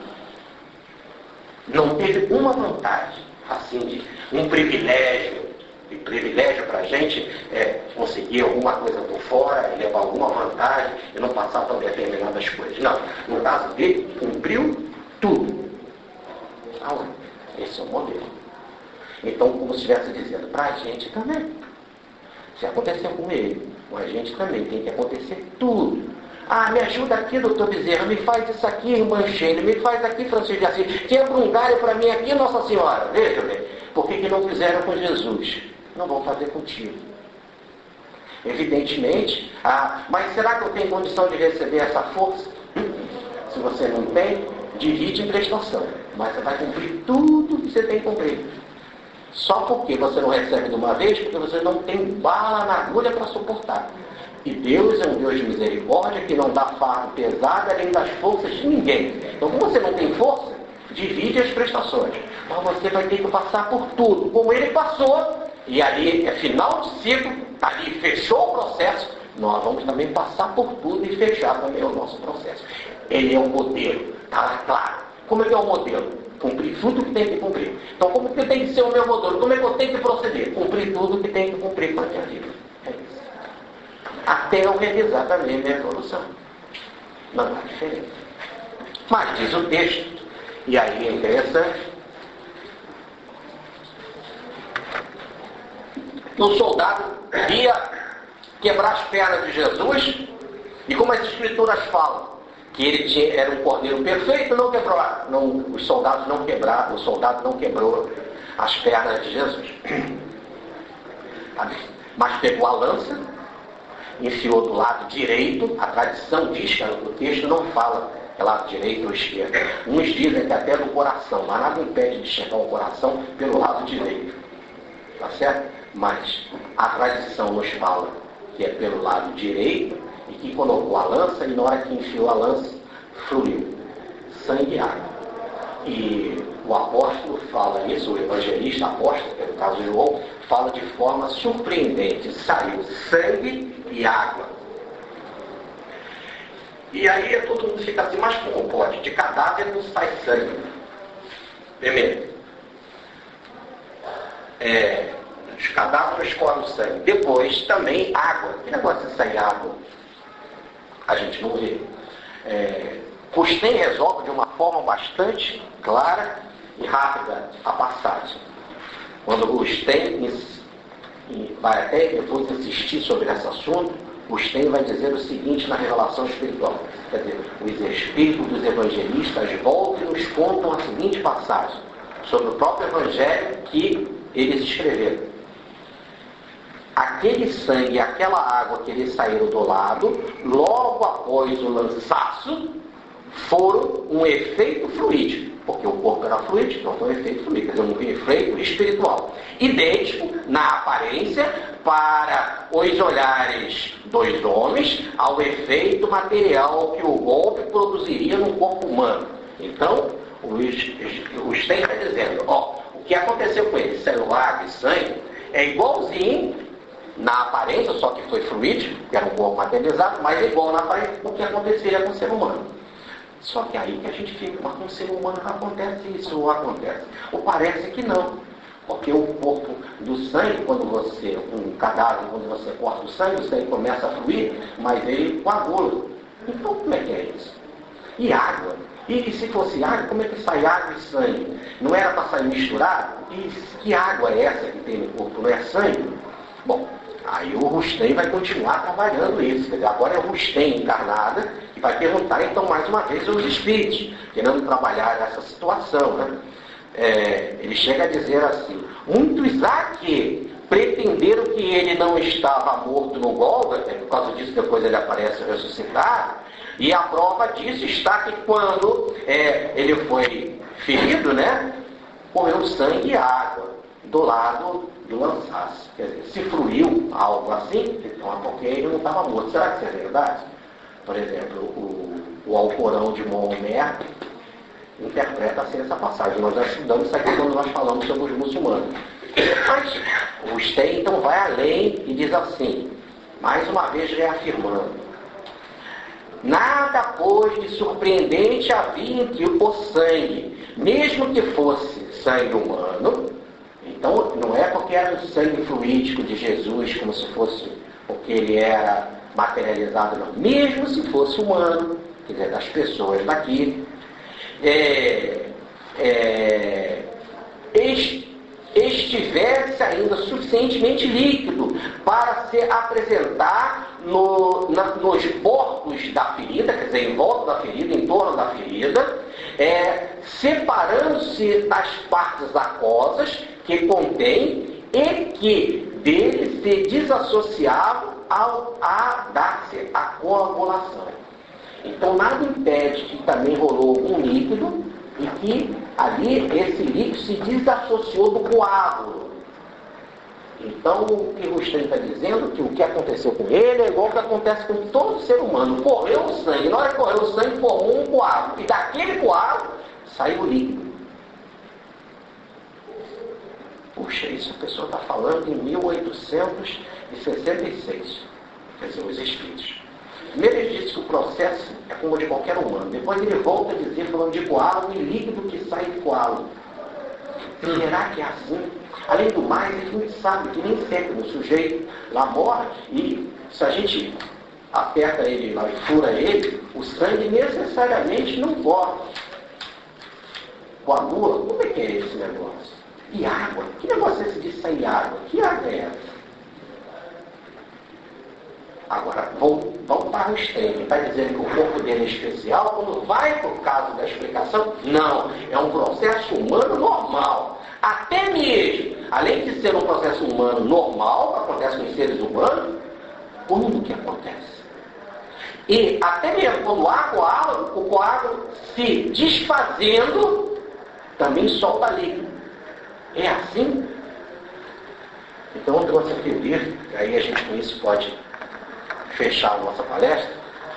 Não teve uma vantagem, assim, de um privilégio. E privilégio para a gente é conseguir alguma coisa por fora, levar alguma vantagem e não passar por determinadas coisas. Não, no caso dele, cumpriu tudo. Então, esse é o modelo. Então, como se estivesse dizendo, para a gente também. Se aconteceu com ele, com a gente também tem que acontecer tudo. Ah, me ajuda aqui, doutor Bezerra, me faz isso aqui, irmã Sheila, me faz aqui, Francisco de Assis, quebra um galho para mim aqui, Nossa Senhora. Veja bem, por que que não fizeram com Jesus? Não vão fazer contigo. Evidentemente, ah, mas será que eu tenho condição de receber essa força? Se você não tem, divide em prestação. Mas você vai cumprir tudo que você tem que cumprir. Só porque você não recebe de uma vez, porque você não tem bala na agulha para suportar. E Deus é um Deus de misericórdia que não dá fardo pesado além das forças de ninguém. Então, como você não tem força, divide as prestações. Mas você vai ter que passar por tudo, como ele passou. E ali é final de ciclo, ali fechou o processo. Nós vamos também passar por tudo e fechar também o nosso processo. Ele é o modelo, está lá claro. Como é que é o modelo? Cumprir tudo que tem que cumprir. Então, como que tem que ser o meu modelo? Como é que eu tenho que proceder? Cumprir tudo que tem que cumprir com a minha vida. É isso. Até eu realizar também a minha evolução. Não há diferença. Mas diz o texto, e aí é interessante, o soldado ia quebrar as pernas de Jesus, e como as escrituras falam, que ele tinha, era um cordeiro perfeito, não quebrou, não, os soldados não quebraram, o soldado não quebrou as pernas de Jesus. Mas pegou a lança, enfiou do lado direito, a tradição diz que o texto não fala é lado direito ou esquerdo. Uns dizem que até no coração, mas nada impede de chegar ao coração pelo lado direito. Tá certo? Mas a tradição nos fala que é pelo lado direito e que colocou a lança, e na hora que enfiou a lança, fluiu sangue e água. E o apóstolo fala isso, o evangelista apóstolo, que é no caso João, fala de forma surpreendente: saiu sangue e água. E aí todo mundo fica assim, mas como pode? De cadáver não sai sangue. Primeiro, é, os cadáveres escorrem o sangue. Depois também água. Que negócio de sair água? A gente não vê. É, Cousteau resolve de uma forma bastante clara e rápida a passagem. Quando Cousteau vai até depois insistir sobre esse assunto, Cousteau vai dizer o seguinte na revelação espiritual. Quer dizer, os espíritos dos evangelistas voltam e nos contam a seguinte passagem sobre o próprio evangelho que eles escreveram. Aquele sangue e aquela água que eles saíram do lado, logo após o lançaço, foram um efeito fluídico, porque o corpo era fluídico, então foi um efeito fluídico, quer dizer, um efeito espiritual, idêntico na aparência para os olhares dos homens ao efeito material que o golpe produziria no corpo humano. Então, os tem está dizendo, ó, o que aconteceu com ele, saiu água e sangue, é igualzinho na aparência, só que foi fluídico, que era um corpo materializado, mas é igual na aparência o que aconteceria com o ser humano. Só que aí que a gente fica, mas com o ser humano não acontece isso, ou acontece? Ou parece que não. Porque o corpo do sangue, quando você, um cadáver, quando você corta o sangue, o sangue começa a fluir, mas ele coagula. Então como é que é isso? E água? E, e se fosse água, como é que sai água e sangue? Não era para sair misturado? E que água é essa que tem no corpo? Não é sangue? Bom, aí o Rustem vai continuar trabalhando isso. Quer dizer, agora é o Rustem encarnada que vai perguntar então mais uma vez aos espíritos, querendo trabalhar essa situação, né? É, ele chega a dizer assim: muitos há que pretenderam que ele não estava morto no Gólgota, por causa disso depois ele aparece ressuscitado, e a prova disso está que quando é, ele foi ferido, né, correu sangue e água do lado do lançaço. Quer dizer, se fluiu algo assim, então é porque ele não estava morto. Será que isso é verdade? Por exemplo, o, o Alcorão de Maomé interpreta assim essa passagem. Nós já estudamos isso aqui quando nós falamos sobre os muçulmanos. Mas o Stein então vai além e diz assim, mais uma vez reafirmando: nada, pois, de surpreendente havia em que o sangue, mesmo que fosse sangue humano, então não é porque era o sangue fluídico de Jesus, como se fosse porque ele era materializado, não. Mesmo se fosse humano, quer dizer, das pessoas daqui, é, é, estivesse ainda suficientemente líquido para se apresentar no, na, nos bordos da ferida, quer dizer, em volta da ferida, em torno da ferida, é, separando-se das partes aquosas que contém e que dele se desassociavam ao, a dar-se a coagulação. Então nada impede que também rolou um líquido e que ali esse líquido se desassociou do coágulo. Então, o que Rustem está dizendo, que o que aconteceu com ele é igual ao que acontece com todo ser humano. Correu o sangue, na hora que correu o sangue, formou um coágulo. E daquele coágulo, saiu o líquido. Puxa, isso a pessoa está falando em mil oitocentos e sessenta e seis. Quer dizer, os Espíritos. Primeiro ele disse que o processo é como o de qualquer humano. Depois ele volta a dizer, falando de coágulo e líquido que sai de coágulo. Será que é assim? Além do mais, a gente sabe que nem sempre o sujeito lá morre e se a gente aperta ele lá e fura ele, o sangue necessariamente não corre. Coagula, como é que é esse negócio? E água? Que negócio é esse de sair água? Que água é essa? Agora, vou voltar no extremo. Ele está dizendo que o corpo dele é especial. Quando vai para o caso da explicação, não. É um processo humano normal. Até mesmo, além de ser um processo humano normal, que acontece com os seres humanos, como que acontece? E até mesmo quando há coágulo, o coágulo se desfazendo, também solta líquido. É assim? Então eu trouxe aqui o livro, e aí a gente com isso pode fechar a nossa palestra.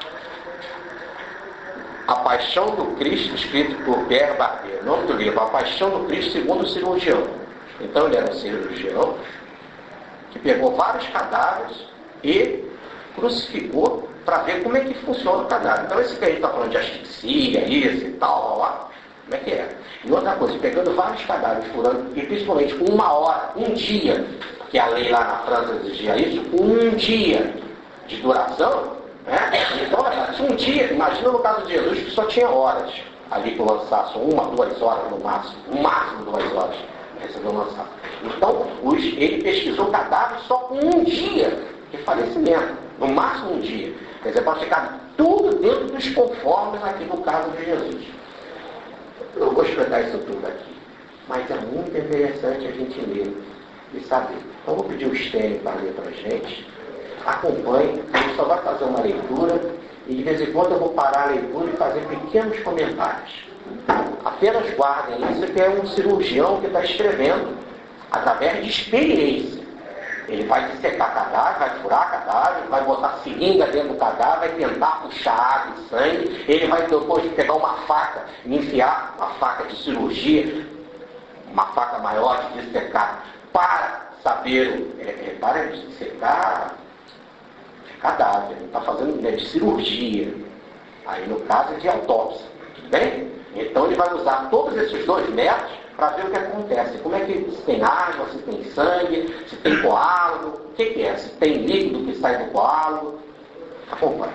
A Paixão do Cristo, escrito por Pierre Barbier. O nome do livro, A Paixão do Cristo segundo o cirurgião. Então ele era um cirurgião que pegou vários cadáveres e crucificou para ver como é que funciona o cadáver. Então esse que a gente está falando de asfixia, isso e tal, lá, como é que é? E outra coisa, pegando vários cadáveres, furando, e principalmente com uma hora, um dia, porque a lei lá na França exigia isso, um dia de duração, né? Então, um dia, imagina no caso de Jesus que só tinha horas ali para lançar, uma, duas horas no máximo, no máximo duas horas recebeu lançado. Então, os, ele pesquisou cadáveres só com um dia de falecimento, no máximo um dia. Quer dizer, pode ficar tudo dentro dos conformes aqui no caso de Jesus. Eu não vou explicar isso tudo aqui, mas é muito interessante a gente ler e saber. Então, eu vou pedir o Stênio para ler para a gente. Acompanhe, a gente só vai fazer uma leitura e de vez em quando eu vou parar a leitura e fazer pequenos comentários. Apenas guardem isso, que é um cirurgião que está escrevendo através de experiência. Ele vai dissecar cadáver, vai furar cadáver, vai botar seringa dentro do cadáver, vai tentar puxar água e sangue, ele vai depois pegar uma faca e enfiar uma faca de cirurgia, uma faca maior de dissecar, para saber, é, é, para dissecar cadáver, não está fazendo, né, de cirurgia. Aí no caso é de autópsia, tudo bem? Então ele vai usar todos esses dois métodos para ver o que acontece. Como é que se tem água, se tem sangue, se tem coágulo, o que, que é? Se tem líquido que sai do coágulo. Acompanhe.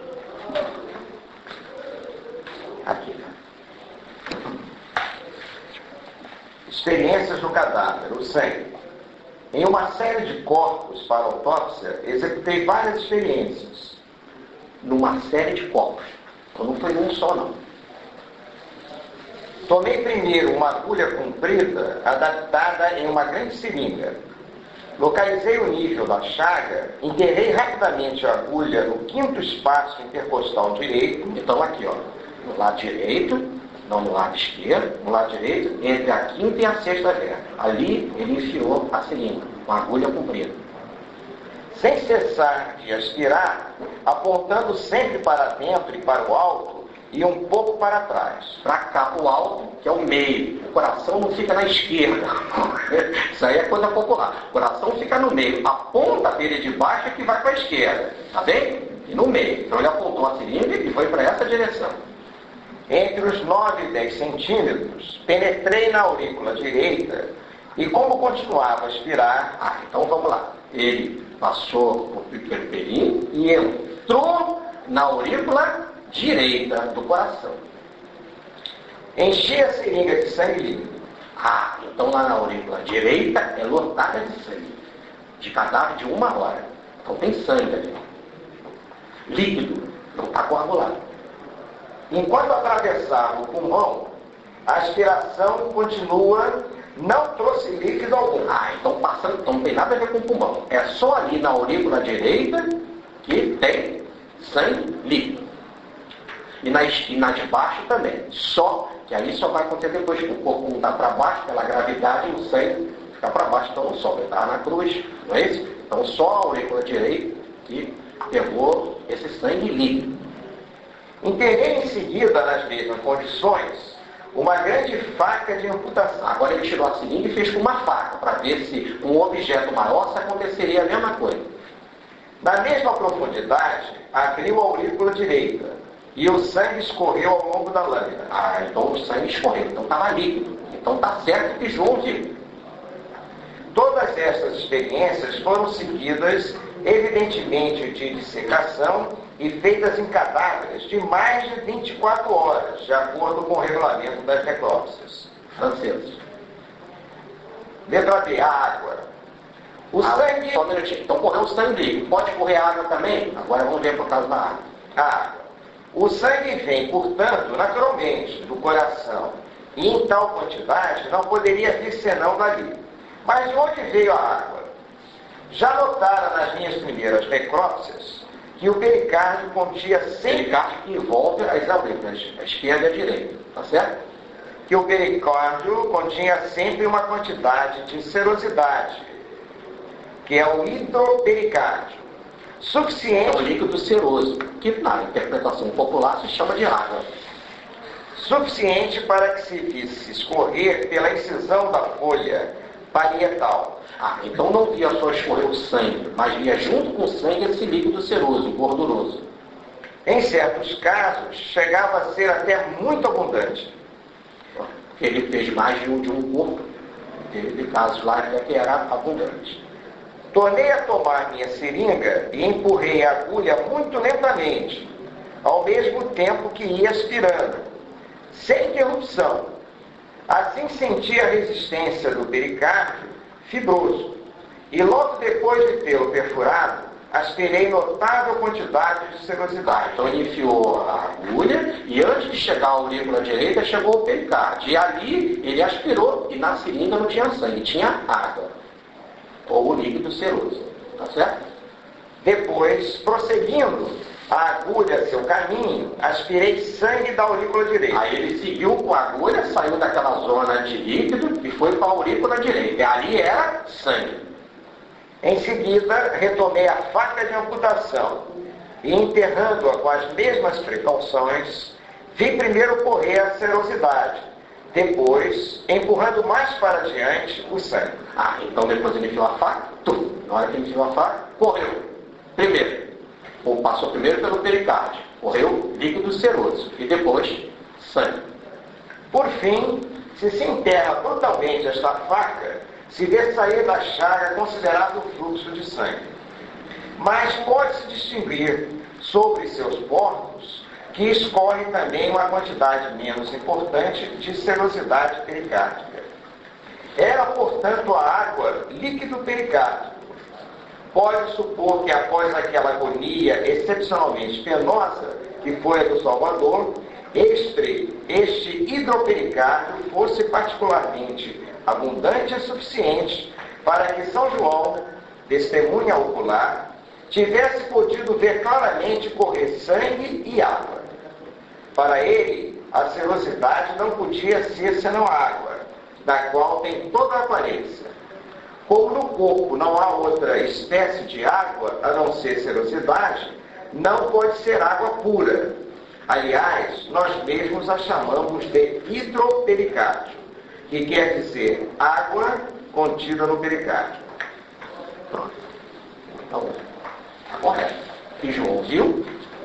Aqui. Experiências do cadáver, o sangue. Em uma série de corpos para autópsia, executei várias experiências. Numa série de corpos. Então não foi num só, não. Tomei primeiro uma agulha comprida, adaptada em uma grande seringa. Localizei o nível da chaga, enterrei rapidamente a agulha no quinto espaço intercostal direito. Então aqui, ó, no lado direito, não no lado esquerdo, no lado direito, entre a quinta e a sexta verga. Ali ele enfiou a seringa, com a agulha comprida. Sem cessar de aspirar, apontando sempre para dentro e para o alto, e um pouco para trás. Para cá, o alto, que é o meio. O coração não fica na esquerda. Isso aí é coisa popular. O coração fica no meio. A ponta dele de baixo é que vai para a esquerda. Tá bem? E no meio. Então ele apontou a seringa e foi para essa direção. Entre os nove e dez centímetros, penetrei na aurícula direita e como continuava a aspirar... Ah, então vamos lá. Ele passou pelo períneo e entrou na aurícula direita do coração. Enchi a seringa de sangue líquido. Ah, então lá na aurícula direita é lotada de sangue. De cadáver de uma hora. Então tem sangue ali. Líquido, não está coagulado. Enquanto atravessava o pulmão, a aspiração continua, não trouxe líquido algum. Ah, então passando, então não tem nada a ver com o pulmão. É só ali na aurícula direita que tem sangue líquido. E na, e na de baixo também. Só, que aí só vai acontecer depois que o corpo não está para baixo, pela gravidade, o sangue ficar para baixo, então não sobe. Estava na cruz, não é isso? Então só a aurícula direita que pegou esse sangue líquido. Interveio em seguida, nas mesmas condições, uma grande faca de amputação. Agora ele tirou a seringa e fez com uma faca, para ver se um objeto maior se aconteceria a mesma coisa. Na mesma profundidade, abriu a aurícula direita e o sangue escorreu ao longo da lâmina. Ah, então o sangue escorreu, então estava líquido. Então está certo que João viu. Todas essas experiências foram seguidas, evidentemente, de dissecação e feitas em cadáveres de mais de vinte e quatro horas, de acordo com o regulamento das necrópsias francesas. Letra B, a água. O ah, sangue... Só um minutinho. Então correu o sangue líquido. Pode correr água também? Agora vamos ver por causa da água. A água. O sangue vem, portanto, naturalmente, do coração. E em tal quantidade não poderia vir senão dali. Mas de onde veio a água? Já notaram nas minhas primeiras necrópsias que o pericárdio continha sempre... Pericárdio que envolve as aurículas, a esquerda e a direita, tá certo? Que o pericárdio continha sempre uma quantidade de serosidade, que é o hidropericárdio, suficiente... É o líquido seroso, que na interpretação popular se chama de água. Suficiente para que se visse escorrer pela incisão da folha parietal. Ah, então não via só escorrer o sangue, mas via junto com o sangue esse líquido seroso, gorduroso. Em certos casos, chegava a ser até muito abundante. Ele fez mais de um, de um corpo. Teve casos lá que era abundante. Tornei a tomar minha seringa e empurrei a agulha muito lentamente, ao mesmo tempo que ia aspirando, sem interrupção. Assim senti a resistência do pericárdio fibroso, e logo depois de tê-lo perfurado, aspirei notável quantidade de serosidade. Então ele enfiou a agulha e antes de chegar à aurícula direita chegou o pericárdio. E ali ele aspirou e na seringa não tinha sangue, tinha água. Ou o líquido seroso. Tá certo? Depois, prosseguindo a agulha seu caminho, aspirei sangue da aurícula direita. Aí ele seguiu com a agulha, saiu daquela zona de líquido e foi para a aurícula direita. E ali era sangue. Em seguida, retomei a faca de amputação e, enterrando-a com as mesmas precauções, vi primeiro correr a serosidade, depois, empurrando mais para diante, o sangue. Ah, então depois ele enfiou a faca, tum, na hora que ele enfiou a faca, correu. Primeiro, ou passou primeiro pelo pericárdio, correu líquido seroso e depois sangue. Por fim, se se enterra totalmente esta faca, se vê sair da chaga considerável fluxo de sangue. Mas pode-se distinguir sobre seus portos que escorre também uma quantidade menos importante de serosidade pericárdica. Era, portanto, a água líquido pericárdico. Pode supor que após aquela agonia excepcionalmente penosa que foi a do Salvador, este, este hidropericárdio fosse particularmente abundante e suficiente para que São João, testemunha ocular, tivesse podido ver claramente correr sangue e água. Para ele, a serosidade não podia ser senão água, da qual tem toda a aparência. Como no corpo não há outra espécie de água a não ser serosidade, não pode ser água pura. Aliás, nós mesmos a chamamos de hidropericárdio, que quer dizer água contida no pericárdio. Pronto. Então, está correto. O que João viu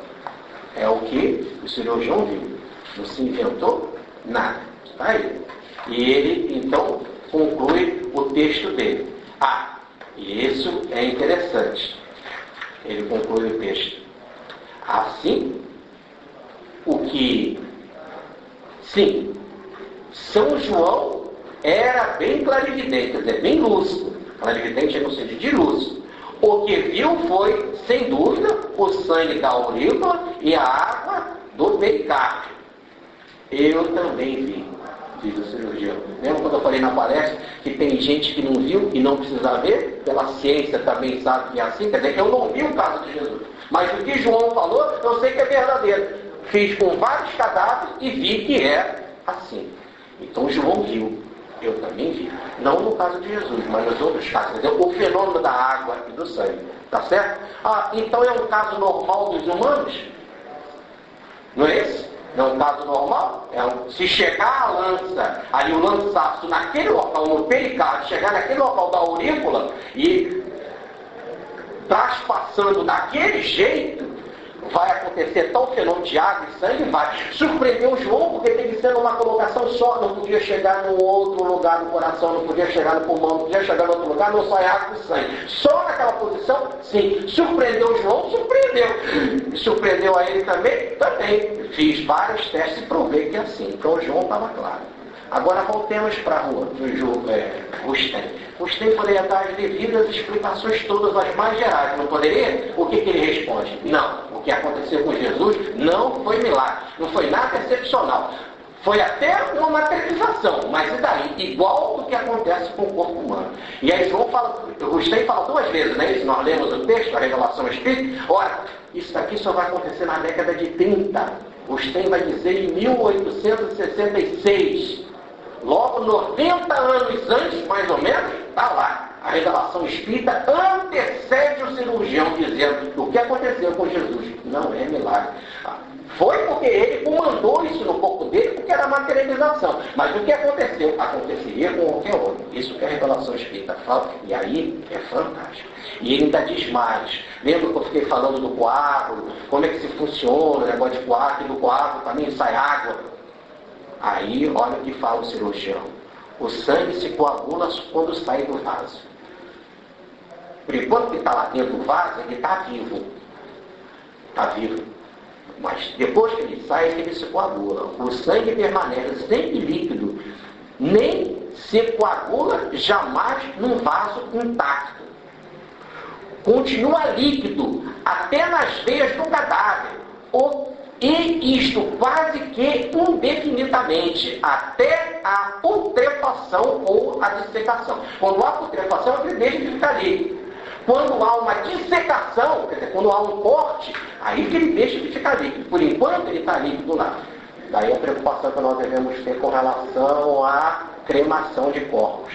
é o que o cirurgião viu. Não se inventou nada. Está aí. E ele, então, conclui o texto dele. Ah, e isso é interessante. Ele conclui o texto. Assim, o que... Sim, São João era bem clarividente, quer dizer, bem lúcido. Clarividente é no sentido de lúcido. O que viu foi, sem dúvida, o sangue da aurícula e a água do pericárdio. Eu também vi, diz o cirurgião. Lembra quando eu falei na palestra que tem gente que não viu e não precisa ver? Pela ciência também sabe que é assim. Quer dizer, eu não vi o caso de Jesus. Mas o que João falou, eu sei que é verdadeiro. Fiz com vários cadáveres e vi que é assim. Então João viu. eu também vi. Não no caso de Jesus, mas nos outros casos. Quer dizer, o fenômeno da água e do sangue. Tá certo? Ah, então é um caso normal dos humanos? Não é esse? Não é um caso normal? É um, se chegar a lança, ali o lançaço naquele local, no pericárdio, chegar naquele local da aurícula e traspassando daquele jeito, vai acontecer tal fenômeno de água e sangue, vai. Surpreendeu João, porque tem que ser numa colocação só, não podia chegar num outro lugar no coração, não podia chegar no pulmão, não podia chegar em outro lugar, não sai água e sangue. Só naquela posição, sim. Surpreendeu João? Surpreendeu. Surpreendeu a ele também? Também. Fiz vários testes e provei que é assim. Então João estava claro. Agora voltemos para a rua, do é, Rustem. Rustem poderia dar as devidas explicações todas, as mais gerais, não poderia? O que, que ele responde? Não, o que aconteceu com Jesus não foi milagre, não foi nada excepcional. Foi até uma materialização, mas e daí? Igual do que acontece com o corpo humano. E aí João fala, Rustem fala duas vezes, né? Isso nós lemos o texto, a revelação espírita. Ora, isso daqui só vai acontecer na década de trinta. Rustem vai dizer em mil oitocentos e sessenta e seis. Logo noventa anos antes, mais ou menos, está lá. A revelação espírita antecede o cirurgião dizendo o que aconteceu com Jesus. Não é milagre. Foi porque ele comandou isso no corpo dele, porque era materialização. Mas o que aconteceu? Aconteceria com qualquer outro. Isso que a revelação espírita fala. E aí é fantástico. E ele ainda diz mais. Lembra que eu fiquei falando do coágulo? Como é que se funciona o negócio de coágulo? E do coágulo também sai água. Aí, olha o que fala o cirurgião. O sangue se coagula quando sai do vaso. Por enquanto que está lá dentro do vaso, ele está vivo. Está vivo. Mas depois que ele sai, ele se coagula. O sangue permanece sempre líquido. Nem se coagula jamais num vaso intacto. Continua líquido até nas veias do cadáver. O E isto quase que indefinidamente, até a putrefação ou a dissecação. Quando há putrefação, ele deixa de ficar ali. Quando há uma dissecação, quer dizer, quando há um corte, aí que ele deixa de ficar líquido. Por enquanto, ele está líquido lá. Daí a preocupação que nós devemos ter com relação à cremação de corpos.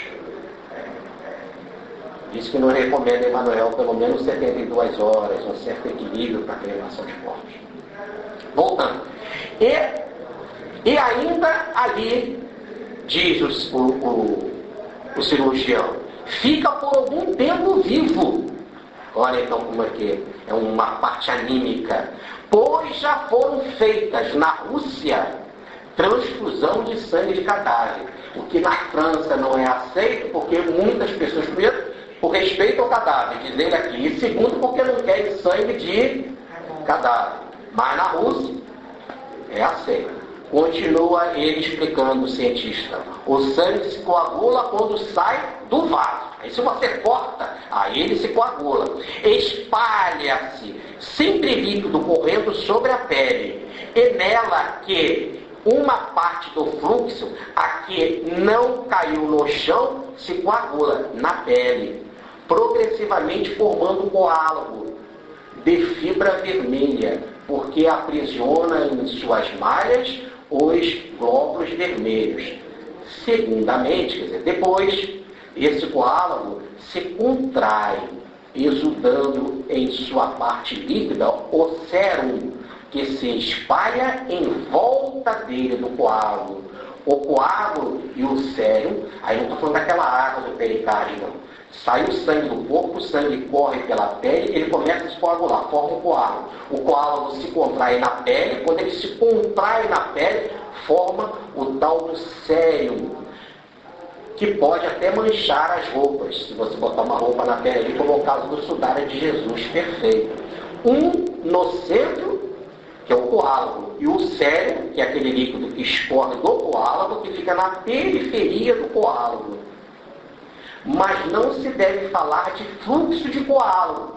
Diz que não recomenda Emmanuel pelo menos setenta e duas horas, um certo equilíbrio para a cremação de corpos. Voltando. E, e ainda ali, diz o, o, o cirurgião, fica por algum tempo vivo. Olha então como é que é uma parte anímica. Pois já foram feitas na Rússia transfusão de sangue de cadáver. O que na França não é aceito, porque muitas pessoas, primeiro, por respeito ao cadáver, diz ele aqui, e segundo, porque não querem sangue de cadáver. Mas na Rússia é aceito. Continua ele explicando, o cientista. O sangue se coagula quando sai do vaso. Aí se você corta, aí ele se coagula. Espalha-se, sempre líquido correndo sobre a pele. E nela que uma parte do fluxo, a que não caiu no chão, se coagula na pele, progressivamente formando um coágulo de fibra vermelha, porque aprisiona em suas malhas os glóbulos vermelhos. Segundamente, quer dizer, depois, esse coágulo se contrai, exudando em sua parte líquida o sérum, que se espalha em volta dele do coágulo. O coágulo e o sérum, aí não estou falando daquela água do pericárdio, não. Sai o sangue do corpo, o sangue corre pela pele, ele começa a se coagular, forma um coágulo. O coágulo se contrai na pele, quando ele se contrai na pele, forma o tal do sérum, que pode até manchar as roupas, se você botar uma roupa na pele ali, como é o caso do sudário de Jesus, perfeito. Um no centro, que é o coágulo, e o sérum, que é aquele líquido que escorre do coágulo, que fica na periferia do coágulo. Mas não se deve falar de fluxo de coágulo.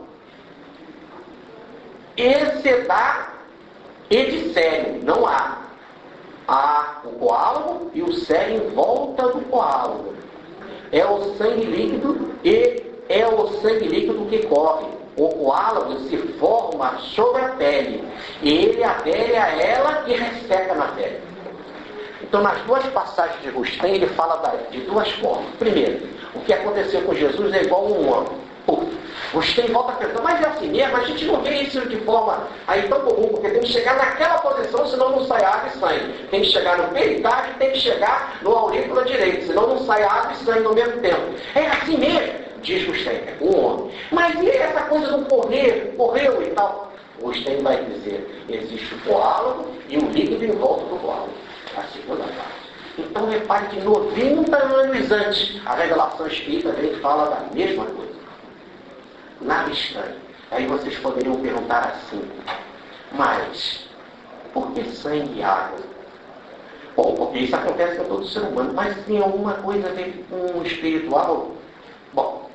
Excedar e de sérum, não há. Há o coágulo e o sérum em volta do coágulo. É o sangue líquido e é o sangue líquido que corre. O coágulo se forma sobre a pele. E ele adere a ela e resseca na pele. Então, nas duas passagens de Rustem, ele fala de duas formas. Primeiro, o que aconteceu com Jesus é igual a um homem. Rustem volta a perguntar, mas é assim mesmo? A gente não vê isso de forma aí tão comum, porque tem que chegar naquela posição, senão não sai água e sangue. Tem que chegar no pericárdio e tem que chegar no aurícula direito, senão não sai água e sangue no mesmo tempo. É assim mesmo, diz Rustem, um homem. Mas e essa coisa do correr, correu e tal? Rustem vai dizer, existe o coágulo e o líquido em volta do coágulo. A segunda parte. Então repare que noventa anos antes, a revelação espírita vem fala da mesma coisa. Nada estranho. Aí vocês poderiam perguntar assim, mas por que sangue e água? Bom, porque isso acontece com todo ser humano, mas tem alguma coisa a ver com o espiritual? Bom,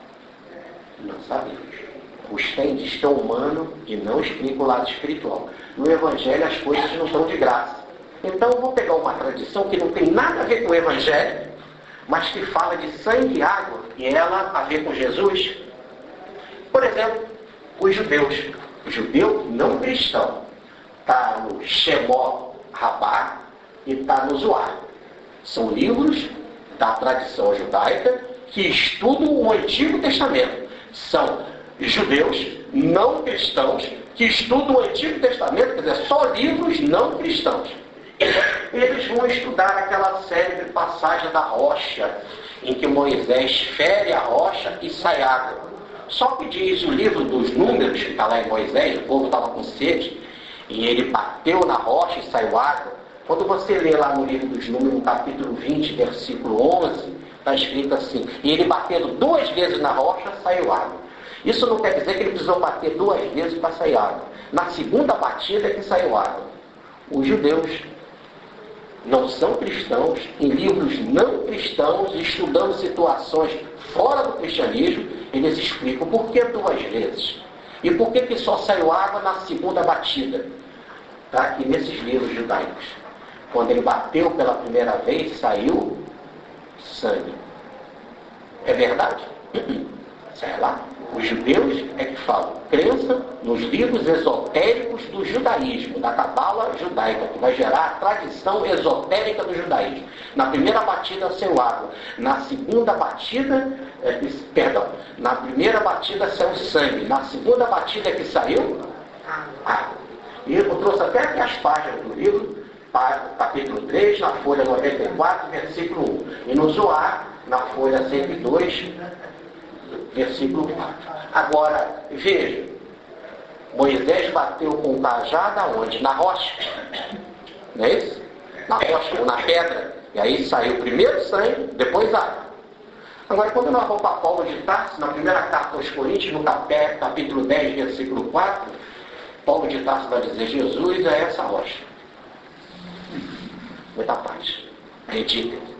não sabemos. Rustem diz que é humano e não explica o lado espiritual. No Evangelho as coisas não estão de graça. Então eu vou pegar uma tradição que não tem nada a ver com o Evangelho, mas que fala de sangue e água, e ela a ver com Jesus. Por exemplo, os judeus. O judeu não cristão está no Shemó Rabá e está no Zoar. São livros da tradição judaica que estudam o Antigo Testamento. São judeus não cristãos que estudam o Antigo Testamento, quer dizer, só livros não cristãos. Eles vão estudar aquela série de passagens da rocha, em que Moisés fere a rocha e sai água. Só que diz o livro dos Números, que está lá em Moisés, o povo estava com sede, e ele bateu na rocha e saiu água. Quando você lê lá no livro dos Números, no capítulo vinte, versículo onze, está escrito assim, e ele batendo duas vezes na rocha, saiu água. Isso não quer dizer que ele precisou bater duas vezes para sair água. Na segunda batida é que saiu água. Os judeus não são cristãos, em livros não cristãos, estudando situações fora do cristianismo, eles explicam por que duas vezes. E por que, que só saiu água na segunda batida. Está aqui nesses livros judaicos. Quando ele bateu pela primeira vez, saiu sangue. É verdade? Sei lá. Os judeus é que falam, crença nos livros esotéricos do judaísmo, da cabala judaica, que vai gerar a tradição esotérica do judaísmo. Na primeira batida saiu água, na segunda batida, é, perdão, na primeira batida saiu sangue, na segunda batida que saiu água. E eu trouxe até aqui as páginas do livro, capítulo três, na folha noventa e quatro, versículo um. E no Zoar, na folha cento e dois, versículo quatro. Agora, veja, Moisés bateu com o cajado aonde? Na rocha. Não é isso? Na rocha, ou na pedra. E aí saiu primeiro sangue, depois água. Agora, quando nós vamos para Paulo de Tarso, na primeira carta aos Coríntios, no capítulo dez, versículo quatro, Paulo de Tarso vai dizer, Jesus é essa rocha. Muita paz. Meditem.